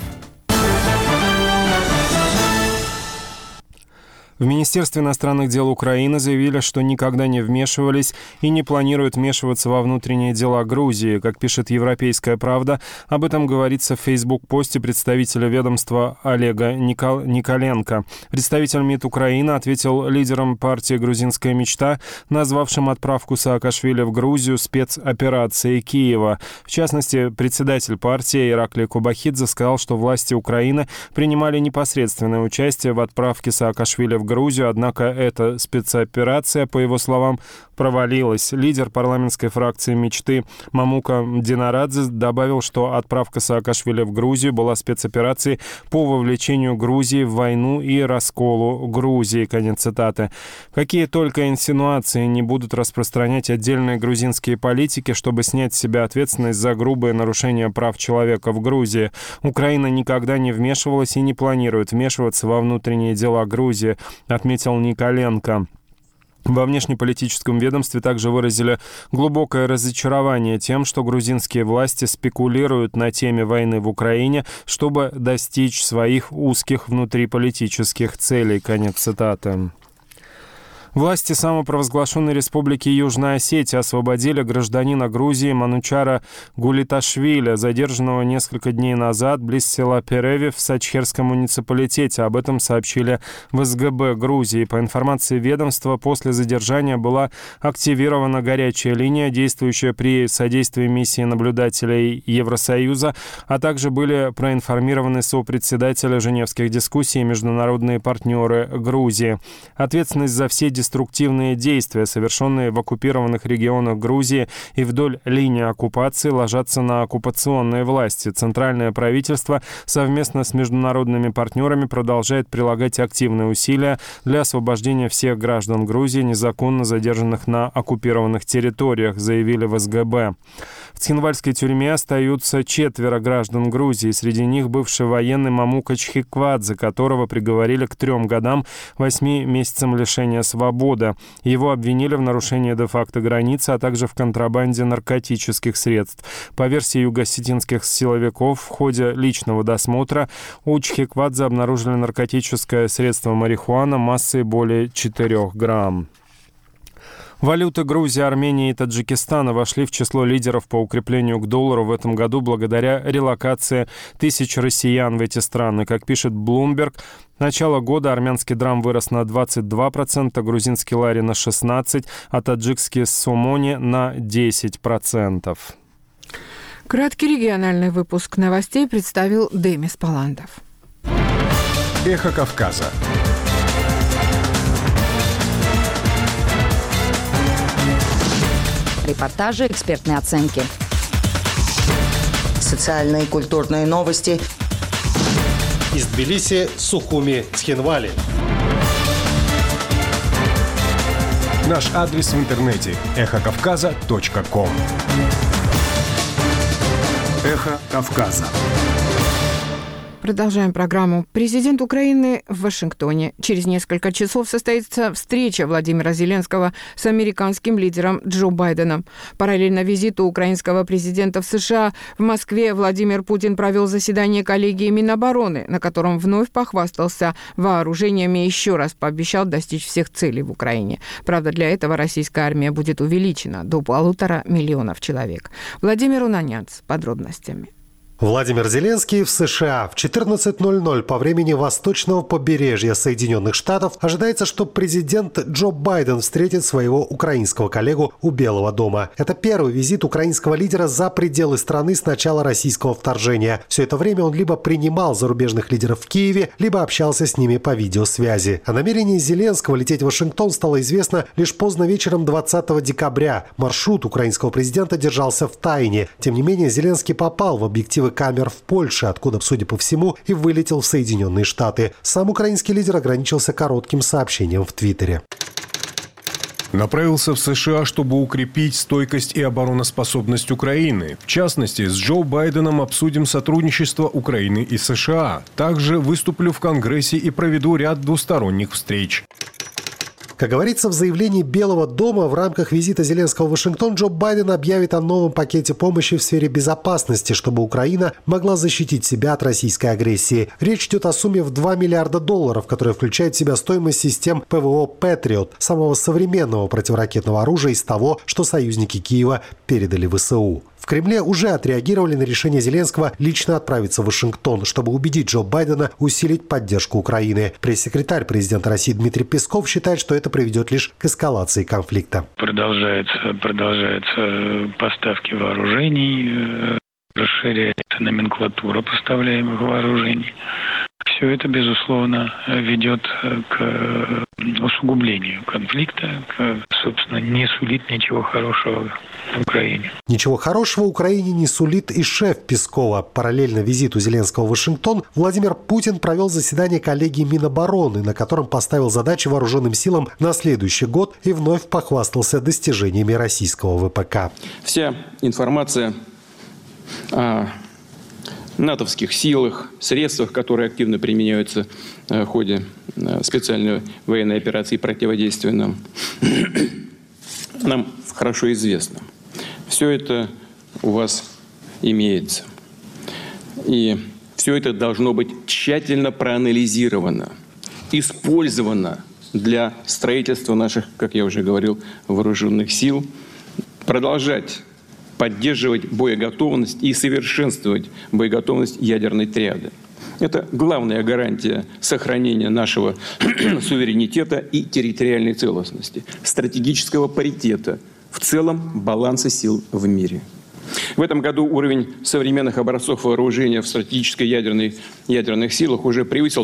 В Министерстве иностранных дел Украины заявили, что никогда не вмешивались и не планируют вмешиваться во внутренние дела Грузии. Как пишет «Европейская правда», об этом говорится в фейсбук-посте представителя ведомства Олега Николенко. Представитель МИД Украины ответил лидером партии «Грузинская мечта», назвавшим отправку Саакашвили в Грузию спецоперацией Киева. В частности, председатель партии Ираклий Кубахидзе сказал, что власти Украины принимали непосредственное участие в отправке Саакашвили в Грузию, однако эта спецоперация, по его словам, провалилась. Лидер парламентской фракции «Мечты» Мамука Динарадзе добавил, что отправка Саакашвили в Грузию была спецоперацией по вовлечению Грузии в войну и расколу Грузии. Конец цитаты. Какие только инсинуации не будут распространять отдельные грузинские политики, чтобы снять с себя ответственность за грубые нарушения прав человека в Грузии. Украина никогда не вмешивалась и не планирует вмешиваться во внутренние дела Грузии, отметил Николенко. Во внешнеполитическом ведомстве также выразили глубокое разочарование тем, что грузинские власти спекулируют на теме войны в Украине, чтобы достичь своих узких внутриполитических целей. Конец цитаты. Власти самопровозглашенной республики Южная Осетия освободили гражданина Грузии Манучара Гулиташвили, задержанного несколько дней назад близ села Переви в Сачхерском муниципалитете. Об этом сообщили в СГБ Грузии. По информации ведомства, после задержания была активирована горячая линия, действующая при содействии миссии наблюдателей Евросоюза, а также были проинформированы сопредседатели Женевских дискуссий и международные партнеры Грузии. Ответственность за все деструктивные действия, совершенные в оккупированных регионах Грузии и вдоль линии оккупации, ложатся на оккупационные власти. Центральное правительство совместно с международными партнерами продолжает прилагать активные усилия для освобождения всех граждан Грузии, незаконно задержанных на оккупированных территориях, заявили в СГБ. В Цхинвальской тюрьме остаются 4 граждан Грузии. Среди них бывший военный Мамука Чхиквадзе, которого приговорили к 3 годам 8 месяцам лишения свободы. Его обвинили в нарушении де-факто границы, а также в контрабанде наркотических средств. По версии юго-осетинских силовиков, в ходе личного досмотра у Чхиквадзе обнаружили наркотическое средство марихуана массой более 4 грамм. Валюты Грузии, Армении и Таджикистана вошли в число лидеров по укреплению к доллару в этом году благодаря релокации тысяч россиян в эти страны. Как пишет Bloomberg, начало года армянский драм вырос на 22%, грузинский лари на 16%, а таджикский сомони на 10%. Краткий региональный выпуск новостей представил Демис Паландов. Эхо Кавказа. Репортажи, экспертные оценки. Социальные и культурные новости. Из Тбилиси, Сухуми, Цхинвали. Наш адрес в интернете – эхокавказа.ком. Эхо Кавказа. Продолжаем программу. Президент Украины в Вашингтоне. Через несколько часов состоится встреча Владимира Зеленского с американским лидером Джо Байденом. Параллельно визиту украинского президента в США в Москве Владимир Путин провел заседание коллегии Минобороны, на котором вновь похвастался вооружениями и еще раз пообещал достичь всех целей в Украине. Правда, для этого российская армия будет увеличена до 1,5 миллиона человек. Владимир Унанян с подробностями. Владимир Зеленский в США. В 14:00 по времени восточного побережья Соединенных Штатов ожидается, что президент Джо Байден встретит своего украинского коллегу у Белого дома. Это первый визит украинского лидера за пределы страны с начала российского вторжения. Все это время он либо принимал зарубежных лидеров в Киеве, либо общался с ними по видеосвязи. О намерении Зеленского лететь в Вашингтон стало известно лишь поздно вечером 20 декабря. Маршрут украинского президента держался в тайне. Тем не менее, Зеленский попал в объективы камер в Польше, откуда, судя по всему, и вылетел в Соединенные Штаты. Сам украинский лидер ограничился коротким сообщением в Твиттере. направился в США, чтобы укрепить стойкость и обороноспособность Украины. В частности, с Джо Байденом обсудим сотрудничество Украины и США. Также выступлю в Конгрессе и проведу ряд двусторонних встреч. Как говорится в заявлении Белого дома, в рамках визита Зеленского в Вашингтон Джо Байден объявит о новом пакете помощи в сфере безопасности, чтобы Украина могла защитить себя от российской агрессии. Речь идет о сумме в $2 миллиарда, которая включает в себя стоимость систем ПВО «Патриот», самого современного противоракетного оружия из того, что союзники Киева передали ВСУ. В Кремле уже отреагировали на решение Зеленского лично отправиться в Вашингтон, чтобы убедить Джо Байдена усилить поддержку Украины. Пресс-секретарь президента России Дмитрий Песков считает, что это приведет лишь к эскалации конфликта. Продолжаются поставки вооружений, расширяется номенклатура поставляемых вооружений. Все это, безусловно, ведет к усугублению конфликта, собственно, не сулит ничего хорошего Украине. Ничего хорошего Украине не сулит и шеф Пескова. Параллельно визиту Зеленского в Вашингтон Владимир Путин провел заседание коллегии Минобороны, на котором поставил задачи вооруженным силам на следующий год и вновь похвастался достижениями российского ВПК. Вся информация о натовских силах, средствах, которые активно применяются в ходе специальной военной операции противодействия нам хорошо известно. Все это у вас имеется. И все это должно быть тщательно проанализировано, использовано для строительства наших, как я уже говорил, вооруженных сил, продолжать поддерживать боеготовность и совершенствовать боеготовность ядерной триады. Это главная гарантия сохранения нашего суверенитета и территориальной целостности, стратегического паритета, в целом баланса сил в мире. В этом году уровень современных образцов вооружения в стратегической ядерных силах уже превысил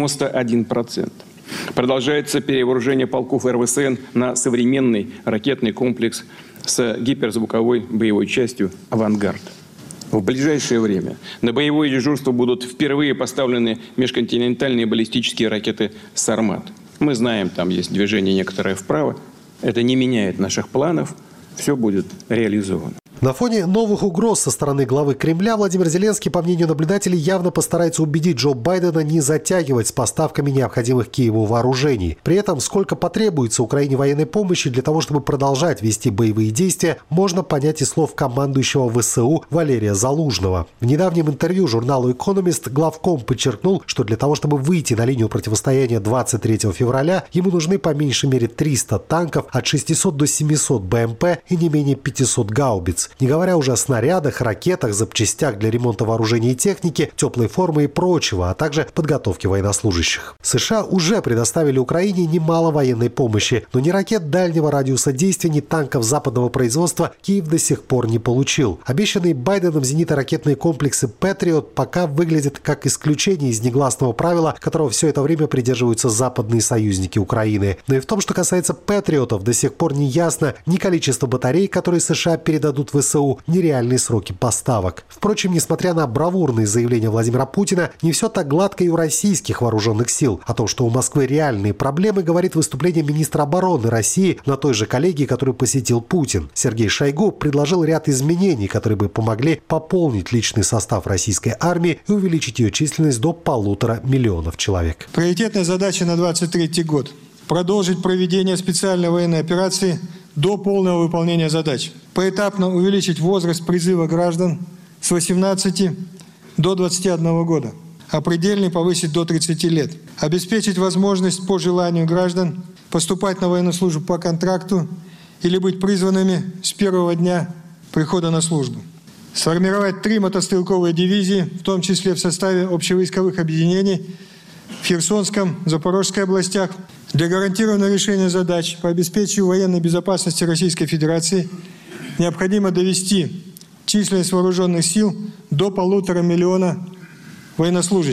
91%. Продолжается перевооружение полков РВСН на современный ракетный комплекс с гиперзвуковой боевой частью «Авангард». В ближайшее время на боевое дежурство будут впервые поставлены межконтинентальные баллистические ракеты «Сармат». Мы знаем, там есть движение некоторое вправо. Это не меняет наших планов. Все будет реализовано. На фоне новых угроз со стороны главы Кремля Владимир Зеленский, по мнению наблюдателей, явно постарается убедить Джо Байдена не затягивать с поставками необходимых Киеву вооружений. При этом, сколько потребуется Украине военной помощи для того, чтобы продолжать вести боевые действия, можно понять из слов командующего ВСУ Валерия Залужного. В недавнем интервью журналу «Экономист» главком подчеркнул, что для того, чтобы выйти на линию противостояния 23 февраля, ему нужны по меньшей мере 300 танков, от 600 до 700 БМП и не менее 500 гаубиц. Не говоря уже о снарядах, ракетах, запчастях для ремонта вооружения и техники, теплой формы и прочего, а также подготовке военнослужащих. США уже предоставили Украине немало военной помощи, но ни ракет дальнего радиуса действия, ни танков западного производства Киев до сих пор не получил. Обещанные Байденом зенитно-ракетные комплексы «Патриот» пока выглядят как исключение из негласного правила, которого все это время придерживаются западные союзники Украины. Но и в том, что касается «Патриотов», до сих пор не ясно ни количество батарей, которые США передадут в ВСУ, нереальные сроки поставок. Впрочем, несмотря на бравурные заявления Владимира Путина, не все так гладко и у российских вооруженных сил. О том, что у Москвы реальные проблемы, говорит выступление министра обороны России на той же коллегии, которую посетил Путин. Сергей Шойгу предложил ряд изменений, которые бы помогли пополнить личный состав российской армии и увеличить ее численность до 1,5 миллиона человек. Приоритетная задача на 2023 год – продолжить проведение специальной военной операции до полного выполнения задач. Поэтапно увеличить возраст призыва граждан с 18 до 21 года, а предельный повысить до 30 лет. Обеспечить возможность по желанию граждан поступать на военную службу по контракту или быть призванными с первого дня прихода на службу. Сформировать 3 мотострелковые дивизии, в том числе в составе общевойсковых объединений в Херсонском, Запорожской областях. Для гарантированного решения задач по обеспечению военной безопасности Российской Федерации необходимо довести численность вооруженных сил до 1,5 миллиона военнослужащих.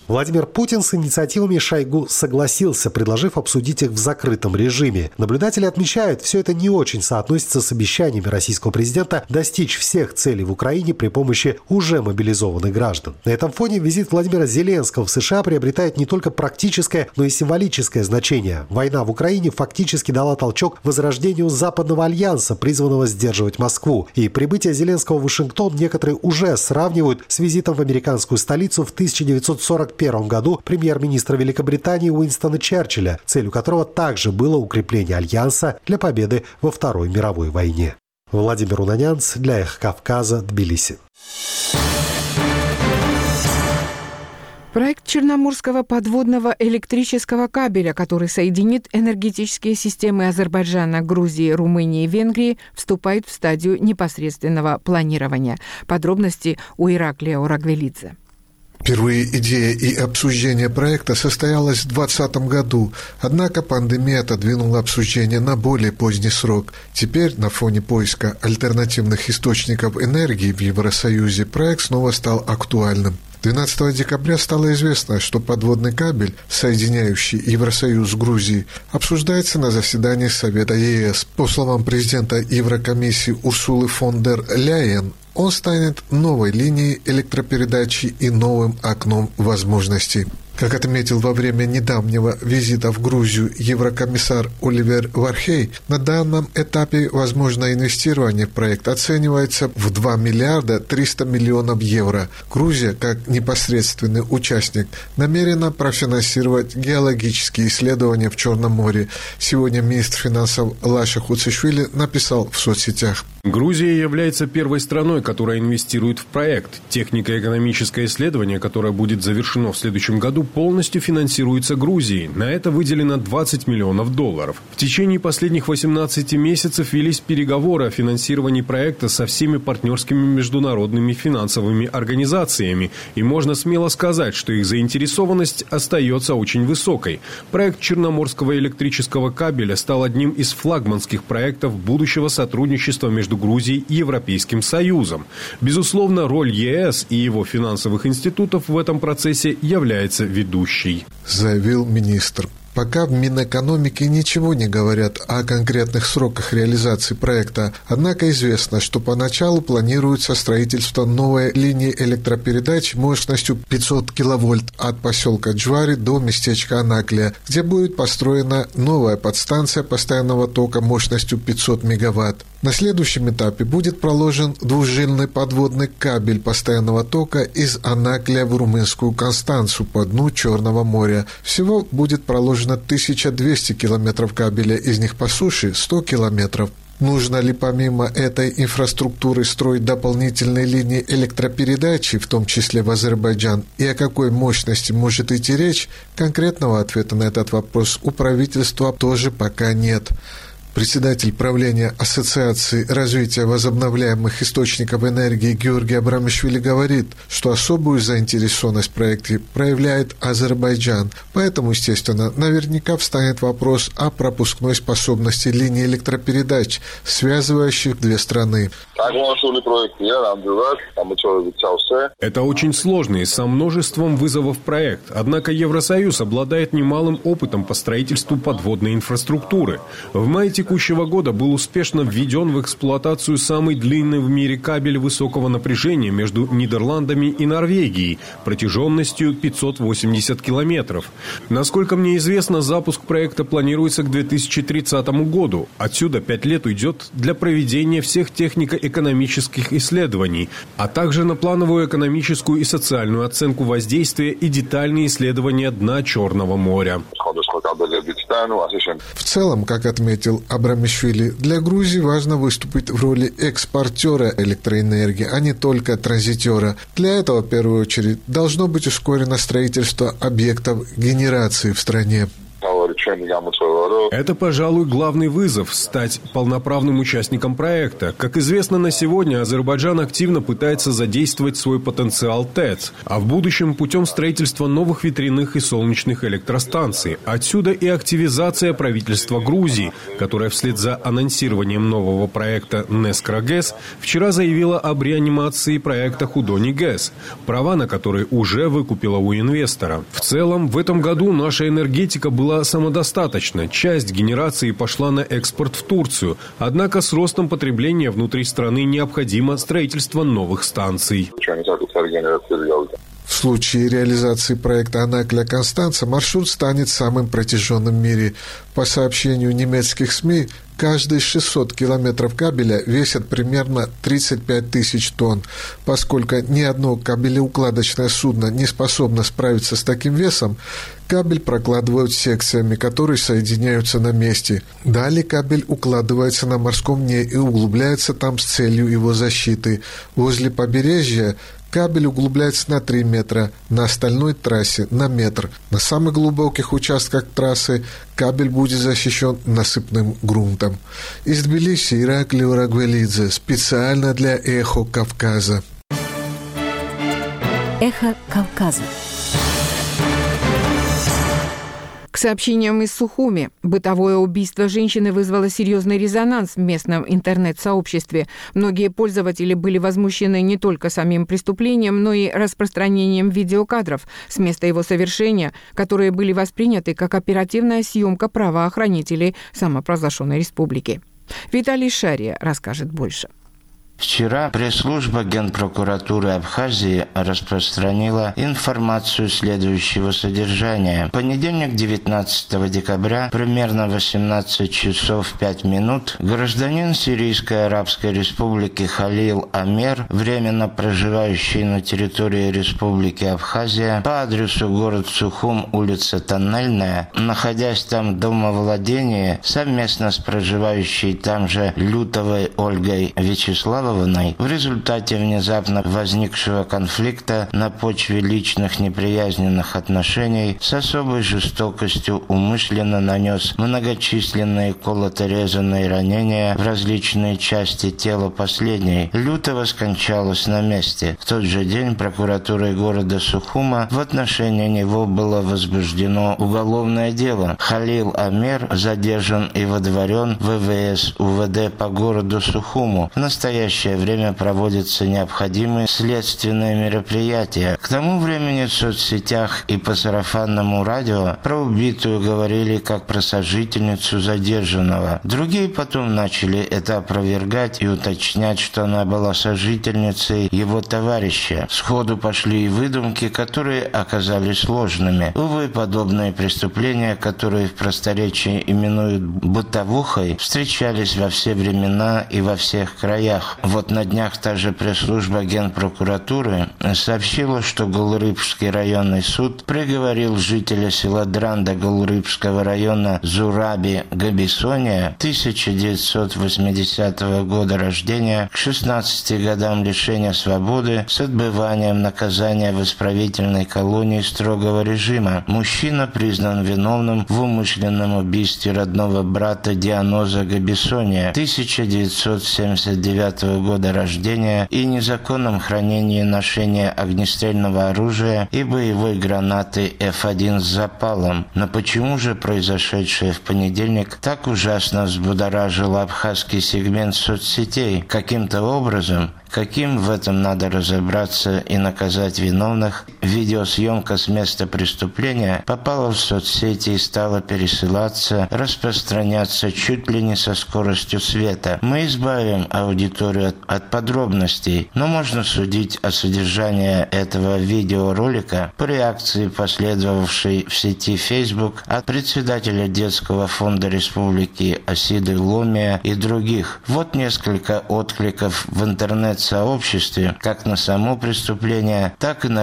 Владимир Путин с инициативами Шойгу согласился, предложив обсудить их в закрытом режиме. Наблюдатели отмечают, все это не очень соотносится с обещаниями российского президента достичь всех целей в Украине при помощи уже мобилизованных граждан. На этом фоне визит Владимира Зеленского в США приобретает не только практическое, но и символическое значение. Война в Украине фактически дала толчок возрождению Западного альянса, призванного сдерживать Москву. И прибытие Зеленского в Вашингтон некоторые уже сравнивают с визитом в американскую столицу в 1941 году премьер-министра Великобритании Уинстона Черчилля, целью которого также было укрепление альянса для победы во Второй мировой войне. Владимир Унанянц для «Эхо Кавказа», Тбилиси. Проект Черноморского подводного электрического кабеля, который соединит энергетические системы Азербайджана, Грузии, Румынии и Венгрии, вступает в стадию непосредственного планирования. Подробности у Ираклия Урагвелидзе. Впервые идея и обсуждение проекта состоялось в 2020 году, однако пандемия отодвинула обсуждение на более поздний срок. Теперь, на фоне поиска альтернативных источников энергии в Евросоюзе, проект снова стал актуальным. 12 декабря стало известно, что подводный кабель, соединяющий Евросоюз с Грузией, обсуждается на заседании Совета ЕС. По словам президента Еврокомиссии Урсулы фон дер Ляйен, он станет новой линией электропередачи и новым окном возможностей. Как отметил во время недавнего визита в Грузию еврокомиссар Оливер Вархей, на данном этапе возможное инвестирование в проект оценивается в 2 миллиарда 300 миллионов евро. Грузия, как непосредственный участник, намерена профинансировать геологические исследования в Черном море. Сегодня министр финансов Лаша Хуцишвили написал в соцсетях. Грузия является первой страной, которая инвестирует в проект. Технико-экономическое исследование, которое будет завершено в следующем году, полностью финансируется Грузией. На это выделено $20 миллионов. В течение последних 18 месяцев велись переговоры о финансировании проекта со всеми партнерскими международными финансовыми организациями. И можно смело сказать, что их заинтересованность остается очень высокой. Проект Черноморского электрического кабеля стал одним из флагманских проектов будущего сотрудничества между Грузией и Европейским Союзом. Безусловно, роль ЕС и его финансовых институтов в этом процессе является ведущей, заявил министр. Пока в Минэкономике ничего не говорят о конкретных сроках реализации проекта, однако известно, что поначалу планируется строительство новой линии электропередач мощностью 500 киловольт от поселка Джвари до местечка Анаклия, где будет построена новая подстанция постоянного тока мощностью 500 мегаватт. На следующем этапе будет проложен двужильный подводный кабель постоянного тока из Анаклия в румынскую Констанцу по дну Черного моря. Всего будет проложено 1200 километров кабеля, из них по суше 100 километров. Нужно ли помимо этой инфраструктуры строить дополнительные линии электропередачи, в том числе в Азербайджан, и о какой мощности может идти речь, конкретного ответа на этот вопрос у правительства тоже пока нет. Председатель правления Ассоциации развития возобновляемых источников энергии Георгий Абрамишвили говорит, что особую заинтересованность в проекте проявляет Азербайджан. Поэтому, естественно, наверняка встанет вопрос о пропускной способности линии электропередач, связывающих две страны. Это очень сложный, со множеством вызовов проект. Однако Евросоюз обладает немалым опытом по строительству подводной инфраструктуры. В мае текущего года был успешно введен в эксплуатацию самый длинный в мире кабель высокого напряжения между Нидерландами и Норвегией протяженностью 580 километров. Насколько мне известно, запуск проекта планируется к 2030 году. Отсюда 5 лет уйдет для проведения всех технико-экономических исследований, а также на плановую экономическую и социальную оценку воздействия и детальные исследования дна Черного моря. В целом, как отметил Абрамишвили, для Грузии важно выступить в роли экспортера электроэнергии, а не только транзитера. Для этого, в первую очередь, должно быть ускорено строительство объектов генерации в стране. Это, пожалуй, главный вызов – стать полноправным участником проекта. Как известно, на сегодня Азербайджан активно пытается задействовать свой потенциал ТЭЦ, а в будущем путем строительства новых ветряных и солнечных электростанций. Отсюда и активизация правительства Грузии, которое вслед за анонсированием нового проекта «Нескра-ГЭС» вчера заявила об реанимации проекта «Худони-ГЭС», права на которые уже выкупила у инвестора. В целом, в этом году наша энергетика была самодостаточна. Часть генерации пошла на экспорт в Турцию. Однако с ростом потребления внутри страны необходимо строительство новых станций. В случае реализации проекта Анакля-Констанца маршрут станет самым протяженным в мире. По сообщению немецких СМИ, каждые 600 километров кабеля весят примерно 35 тысяч тонн. Поскольку ни одно кабелеукладочное судно не способно справиться с таким весом, кабель прокладывают секциями, которые соединяются на месте. Далее кабель укладывается на морском дне и углубляется там с целью его защиты. Возле побережья кабель углубляется на 3 метра, на остальной трассе на метр. На самых глубоких участках трассы кабель будет защищен насыпным грунтом. Из Тбилиси Ираклий Урагвелидзе специально для «Эхо Кавказа». «Эхо Кавказа». К сообщениям из Сухуми, бытовое убийство женщины вызвало серьезный резонанс в местном интернет-сообществе. Многие пользователи были возмущены не только самим преступлением, но и распространением видеокадров с места его совершения, которые были восприняты как оперативная съемка правоохранителей самопровозглашенной республики. Виталий Шария расскажет больше. Вчера пресс-служба Генпрокуратуры Абхазии распространила информацию следующего содержания. В понедельник, 19 декабря, примерно 18 часов 5 минут, гражданин Сирийской Арабской Республики Халил Амер, временно проживающий на территории Республики Абхазия, по адресу город Сухум, улица Тоннельная, находясь там в домовладении, совместно с проживающей там же Лютовой Ольгой Вячеславовной, в результате внезапно возникшего конфликта на почве личных неприязненных отношений с особой жестокостью умышленно нанес многочисленные колото-резанные ранения в различные части тела последней. Лютова скончалась на месте. В тот же день прокуратурой города Сухума в отношении него было возбуждено уголовное дело. Халил Амер задержан и водворен в ВВС УВД по городу Сухуму. В настоящее время проводятся необходимые следственные мероприятия. К тому времени в соцсетях и по сарафанному радио про убитую говорили как про сожительницу задержанного. Другие потом начали это опровергать и уточнять, что она была сожительницей его товарища. Сходу пошли и выдумки, которые оказались ложными. Увы, подобные преступления, которые в просторечии именуют бытовухой, встречались во все времена и во всех краях. Вот на днях та же пресс-служба Генпрокуратуры сообщила, что Голурыбский районный суд приговорил жителя села Дранда Голурыбского района Зураби Габисония 1980 года рождения к 16 годам лишения свободы с отбыванием наказания в исправительной колонии строгого режима. Мужчина признан виновным в умышленном убийстве родного брата Дианоза Габисония 1979 года рождения и незаконном хранении и ношении огнестрельного оружия и боевой гранаты F1 с запалом. Но почему же произошедшее в понедельник так ужасно взбудоражило абхазский сегмент соцсетей? Каким-то образом, каким в этом надо разобраться и наказать виновных, видеосъемка с места преступления попала в соцсети и стала пересылаться, распространяться чуть ли не со скоростью света. Мы избавим аудиторию от подробностей, но можно судить о содержании этого видеоролика по реакции, последовавшей в сети Facebook от председателя детского фонда республики Асиды Ломия и других. Вот несколько откликов в интернет-сообществе как на само преступление, так и на распространение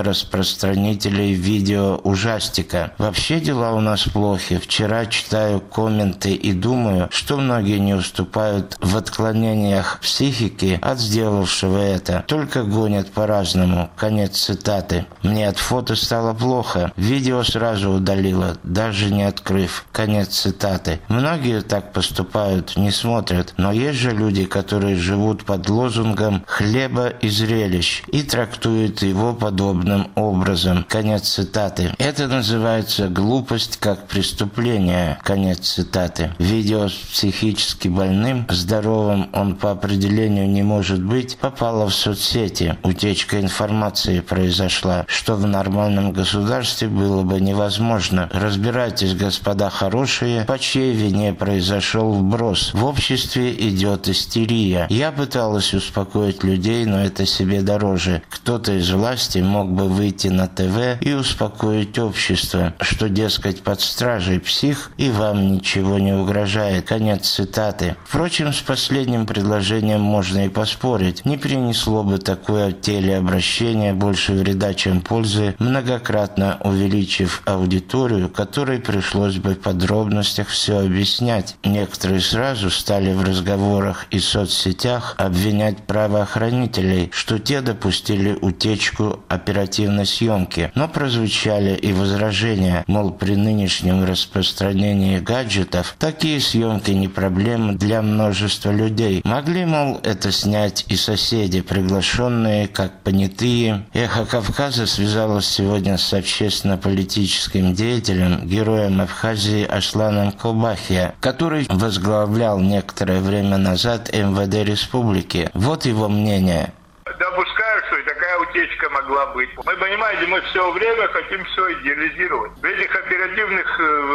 распространителей видео ужастика. Вообще дела у нас плохи. Вчера читаю комменты и думаю, что многие не уступают в отклонениях психики от сделавшего это. Только гонят по-разному. Конец цитаты. Мне от фото стало плохо. Видео сразу удалила, даже не открыв. Конец цитаты. Многие так поступают, не смотрят. Но есть же люди, которые живут под лозунгом «хлеба и зрелищ» и трактуют его подобным образом. Конец цитаты. Это называется глупость как преступление. Конец цитаты. Видео с психически больным, здоровым он по определению не может быть, попало в соцсети. Утечка информации произошла, что в нормальном государстве было бы невозможно. Разбирайтесь, господа хорошие, по чьей вине произошел вброс. В обществе идет истерия. Я пыталась успокоить людей, но это себе дороже. Кто-то из власти мог бы выйти на ТВ и успокоить общество, что, дескать, под стражей псих и вам ничего не угрожает. Конец цитаты. Впрочем, с последним предложением можно и поспорить. Не принесло бы такое телеобращение больше вреда, чем пользы, многократно увеличив аудиторию, которой пришлось бы в подробностях все объяснять. Некоторые сразу стали в разговорах и соцсетях обвинять правоохранителей, что те допустили утечку оперативной съемки. Но прозвучали и возражения, мол, при нынешнем распространении гаджетов такие съемки не проблема для множества людей. Могли, мол, это снять и соседи, приглашенные как понятые. «Эхо Кавказа» связалась сегодня с общественно-политическим деятелем, героем Абхазии Асланом Кобахия, который возглавлял некоторое время назад МВД республики. Вот его мнение. Допускаю, что и такая утечка могла быть. Мы, понимаете, мы все время хотим все идеализировать. В этих оперативных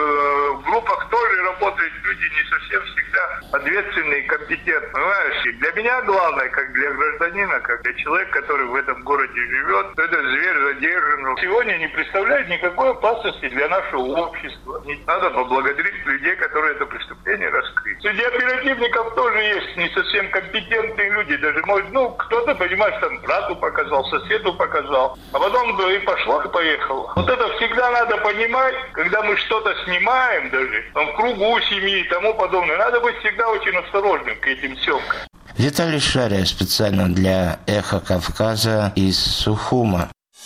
группах тоже работают люди не совсем всегда ответственные и компетентные. Понимаешь? И для меня главное, как для гражданина, как для человека, который в этом городе живет, этот зверь задержан. Сегодня не представляет никакой опасности для нашего общества. Надо поблагодарить людей, которые это преступление раскрыли. Среди оперативников тоже есть не совсем компетентные люди. Даже, может, кто-то, понимаешь, там брату показал, соседу показал. А потом и пошло, и поехало. Вот это всегда надо понимать, когда мы что-то снимаем даже, там, в кругу семьи и тому подобное. Надо быть всегда очень осторожным к этим съемкам. Виталий Шария специально для «Эхо Кавказа» из Сухума.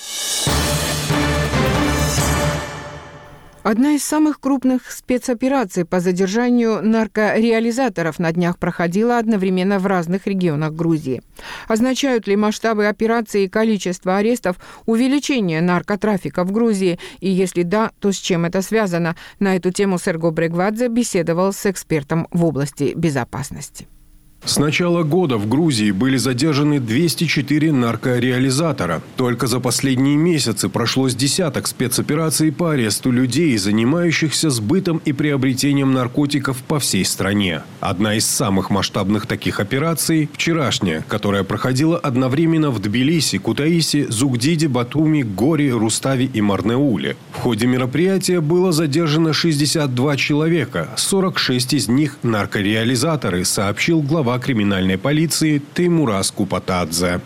Одна из самых крупных спецопераций по задержанию наркореализаторов на днях проходила одновременно в разных регионах Грузии. Означают ли масштабы операции и количество арестов увеличение наркотрафика в Грузии? И если да, то с чем это связано? На эту тему Серго Брегвадзе беседовал с экспертом в области безопасности. С начала года в Грузии были задержаны 204 наркореализатора. Только за последние месяцы прошло с десяток спецопераций по аресту людей, занимающихся сбытом и приобретением наркотиков по всей стране. Одна из самых масштабных таких операций – вчерашняя, которая проходила одновременно в Тбилиси, Кутаиси, Зугдиде, Батуми, Гори, Руставе и Марнеуле. В ходе мероприятия было задержано 62 человека, 46 из них – наркореализаторы, сообщил глава криминальной полиции Теймураз Купатадзе.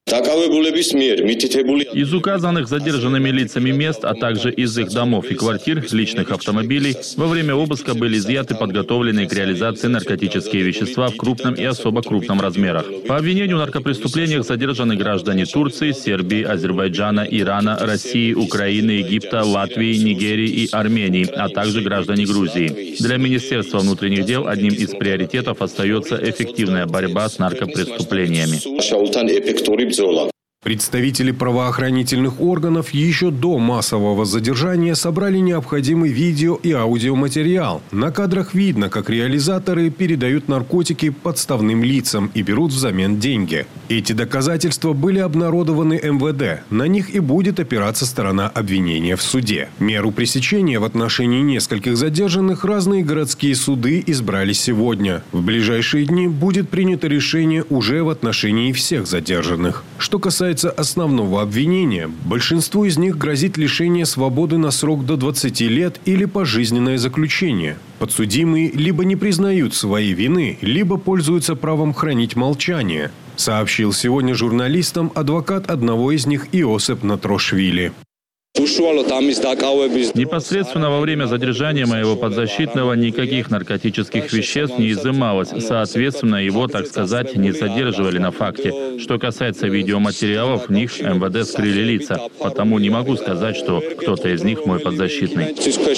Из указанных задержанными лицами мест, а также из их домов и квартир, личных автомобилей, во время обыска были изъяты подготовленные к реализации наркотические вещества в крупном и особо крупном размерах. По обвинению в наркопреступлениях задержаны граждане Турции, Сербии, Азербайджана, Ирана, России, Украины, Египта, Латвии, Нигерии и Армении, а также граждане Грузии. Для Министерства внутренних дел одним из приоритетов остается эффективная борьба с наркопреступлениями. Представители правоохранительных органов еще до массового задержания собрали необходимый видео- и аудиоматериал. На кадрах видно, как реализаторы передают наркотики подставным лицам и берут взамен деньги. Эти доказательства были обнародованы МВД. На них и будет опираться сторона обвинения в суде. Меру пресечения в отношении нескольких задержанных разные городские суды избрали сегодня. В ближайшие дни будет принято решение уже в отношении всех задержанных. Что касается основного обвинения, большинству из них грозит лишение свободы на срок до 20 лет или пожизненное заключение. Подсудимые либо не признают своей вины, либо пользуются правом хранить молчание, сообщил сегодня журналистам адвокат одного из них Иосип Натрошвили. Непосредственно во время задержания моего подзащитного никаких наркотических веществ не изымалось. Соответственно, его, так сказать, не задерживали на факте. Что касается видеоматериалов, в них МВД скрыли лица. Потому не могу сказать, что кто-то из них мой подзащитный.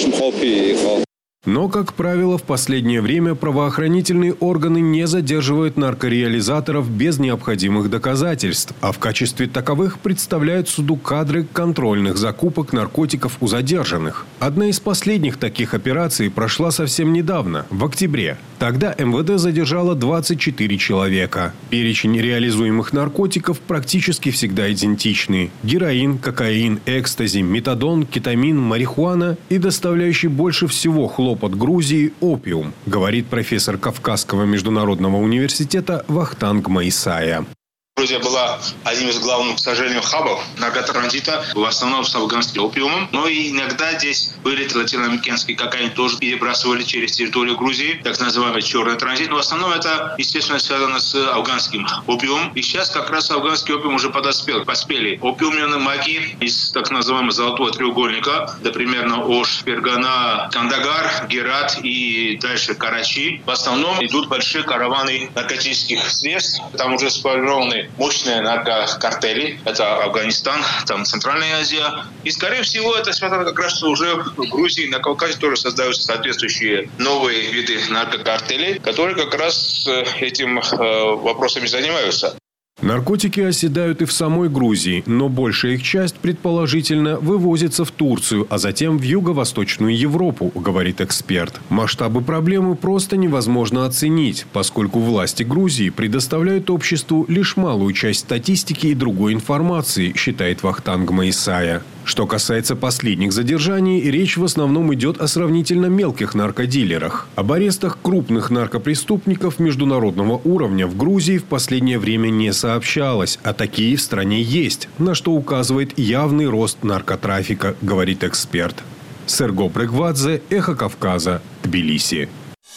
Но, как правило, в последнее время правоохранительные органы не задерживают наркореализаторов без необходимых доказательств, а в качестве таковых представляют суду кадры контрольных закупок наркотиков у задержанных. Одна из последних таких операций прошла совсем недавно, в октябре. Тогда МВД задержало 24 человека. Перечень реализуемых наркотиков практически всегда идентичный. Героин, кокаин, экстази, метадон, кетамин, марихуана и доставляющий больше всего хлопот Грузии опиум, говорит профессор Кавказского международного университета Вахтанг Маисая. Грузия была одним из главных, к сожалению, хабов наркотранзита, в основном с афганским опиумом. Но и иногда здесь были латиноамериканские кокаин, тоже перебрасывали через территорию Грузии, так называемый черный транзит. Но в основном это, естественно, связано с афганским опиумом. И сейчас как раз афганский опиум уже поспели. Опиумные маки из так называемого золотого треугольника, да, примерно Ош, Фергана, Кандагар, Герат и дальше Карачи. В основном идут большие караваны наркотических средств. Там уже сформированы мощные наркокартели. Это Афганистан, там Центральная Азия. И, скорее всего, это связано как раз уже в Грузии, на Кавказе тоже создаются соответствующие новые виды наркокартелей, которые как раз этим вопросами занимаются. Наркотики оседают и в самой Грузии, но большая их часть, предположительно, вывозится в Турцию, а затем в Юго-Восточную Европу, говорит эксперт. Масштабы проблемы просто невозможно оценить, поскольку власти Грузии предоставляют обществу лишь малую часть статистики и другой информации, считает Вахтанг Маисая. Что касается последних задержаний, речь в основном идет о сравнительно мелких наркодилерах. Об арестах крупных наркопреступников международного уровня в Грузии в последнее время не сообщалось, а такие в стране есть, на что указывает явный рост наркотрафика, говорит эксперт. Серго Брегвадзе, Эхо Кавказа, Тбилиси.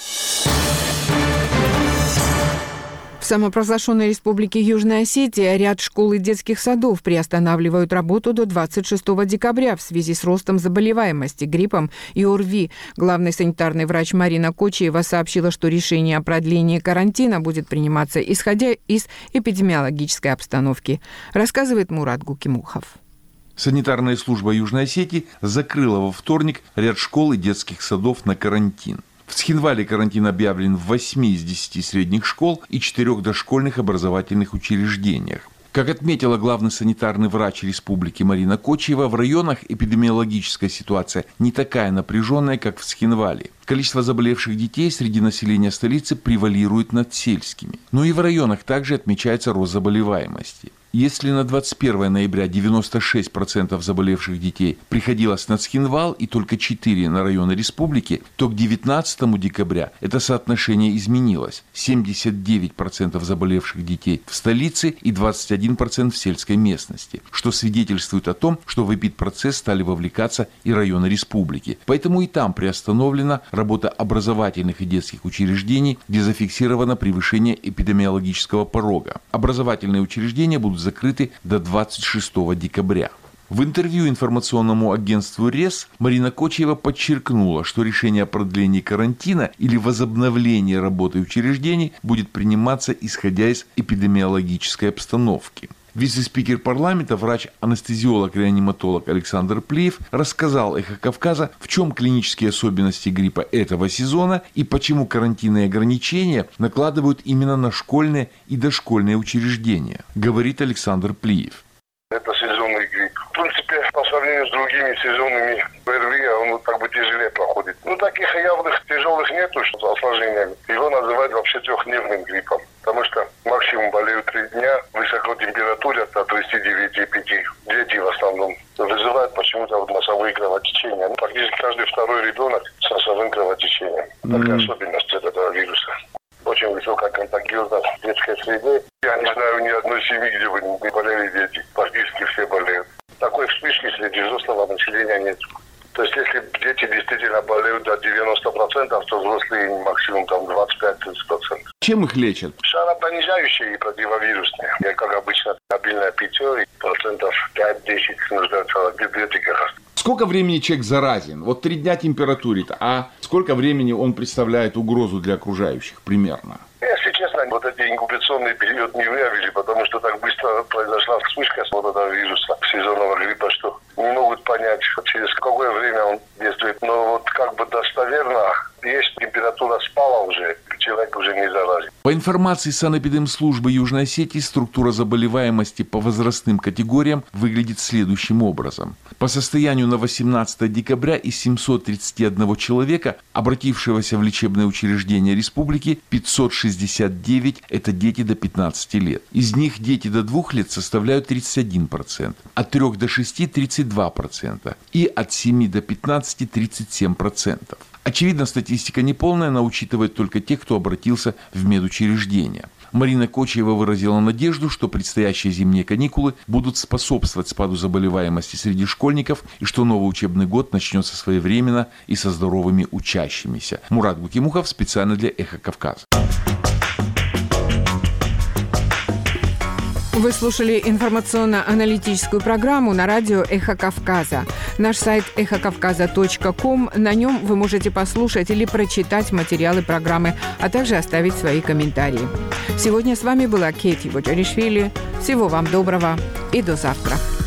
В самопровозглашенной республике Южная Осетия ряд школ и детских садов приостанавливают работу до 26 декабря в связи с ростом заболеваемости гриппом и ОРВИ. Главный санитарный врач Марина Кочиева сообщила, что решение о продлении карантина будет приниматься, исходя из эпидемиологической обстановки. Рассказывает Мурат Гукимухов. Санитарная служба Южной Осетии закрыла во вторник ряд школ и детских садов на карантин. В Цхинвале карантин объявлен в 8 из 10 средних школ и 4 дошкольных образовательных учреждениях. Как отметила главный санитарный врач республики Марина Кочиева, в районах эпидемиологическая ситуация не такая напряженная, как в Цхинвале. Количество заболевших детей среди населения столицы превалирует над сельскими. Но и в районах также отмечается рост заболеваемости. Если на 21 ноября 96% заболевших детей приходилось на Цхинвал и только 4 на районы республики, то к 19 декабря это соотношение изменилось. 79% заболевших детей в столице и 21% в сельской местности, что свидетельствует о том, что в эпидпроцесс стали вовлекаться и районы республики. Поэтому и там приостановлена работа образовательных и детских учреждений, где зафиксировано превышение эпидемиологического порога. Образовательные учреждения будут закрыты до 26 декабря. В интервью информационному агентству РЕС Марина Кочиева подчеркнула, что решение о продлении карантина или возобновлении работы учреждений будет приниматься исходя из эпидемиологической обстановки. Вице-спикер парламента, врач-анестезиолог-реаниматолог Александр Плиев рассказал «Эхо Кавказа», в чем клинические особенности гриппа этого сезона и почему карантинные ограничения накладывают именно на школьные и дошкольные учреждения, говорит Александр Плиев. Это сезонный грипп. В принципе, по сравнению с другими сезонами ОРВИ, он как бы тяжелее проходит. Таких явных тяжелых нету, что осложнениями. Его называют вообще трехдневным гриппом. Потому что максимум болеют 3 дня, высокой температуре от 39,5. Дети в основном вызывают почему-то носовые кровотечения. Практически каждый второй ребенок с носовым кровотечением. Такая особенность этого вируса. Очень высокая контагиозность в детской среде. Я не знаю ни одной семьи, где бы не болели дети. Практически все болеют. Такой вспышки среди взрослого населения нет. То есть, если дети действительно болеют до 90%, то взрослые максимум 25-30%. Чем их лечат? Шаропонижающие и противовирусные. Как обычно, обильная 5, 5-10 нуждаются в библиотеках. Сколько времени человек заразен? Вот 3 дня температурит, а сколько времени он представляет угрозу для окружающих примерно? Если честно, вот эти инкубационный период не выявили, потому что так быстро произошла вспышка вот этого вируса сезонного гриппа, что не могут понять, через какое время он действует. Но вот как бы достоверно, есть температура спала уже, человек уже не заразен. По информации санэпидемслужбы Южной Осетии, структура заболеваемости по возрастным категориям выглядит следующим образом. По состоянию на 18 декабря из 731 человека, обратившегося в лечебное учреждение республики, 569 – это дети до 15 лет. Из них дети до 2 лет составляют 31%, от 3 до 6 – 32% и от 7 до 15 – 37%. Очевидно, статистика неполная, но учитывает только тех, кто обратился в медучреждение. Марина Кочева выразила надежду, что предстоящие зимние каникулы будут способствовать спаду заболеваемости среди школьников и что новый учебный год начнется своевременно и со здоровыми учащимися. Мурат Гукимухов специально для «Эхо Кавказа». Вы слушали информационно-аналитическую программу на радио «Эхо Кавказа». Наш сайт эхокавказа.ком. На нем вы можете послушать или прочитать материалы программы, а также оставить свои комментарии. Сегодня с вами была Кейти Боджаришвили. Всего вам доброго и до завтра.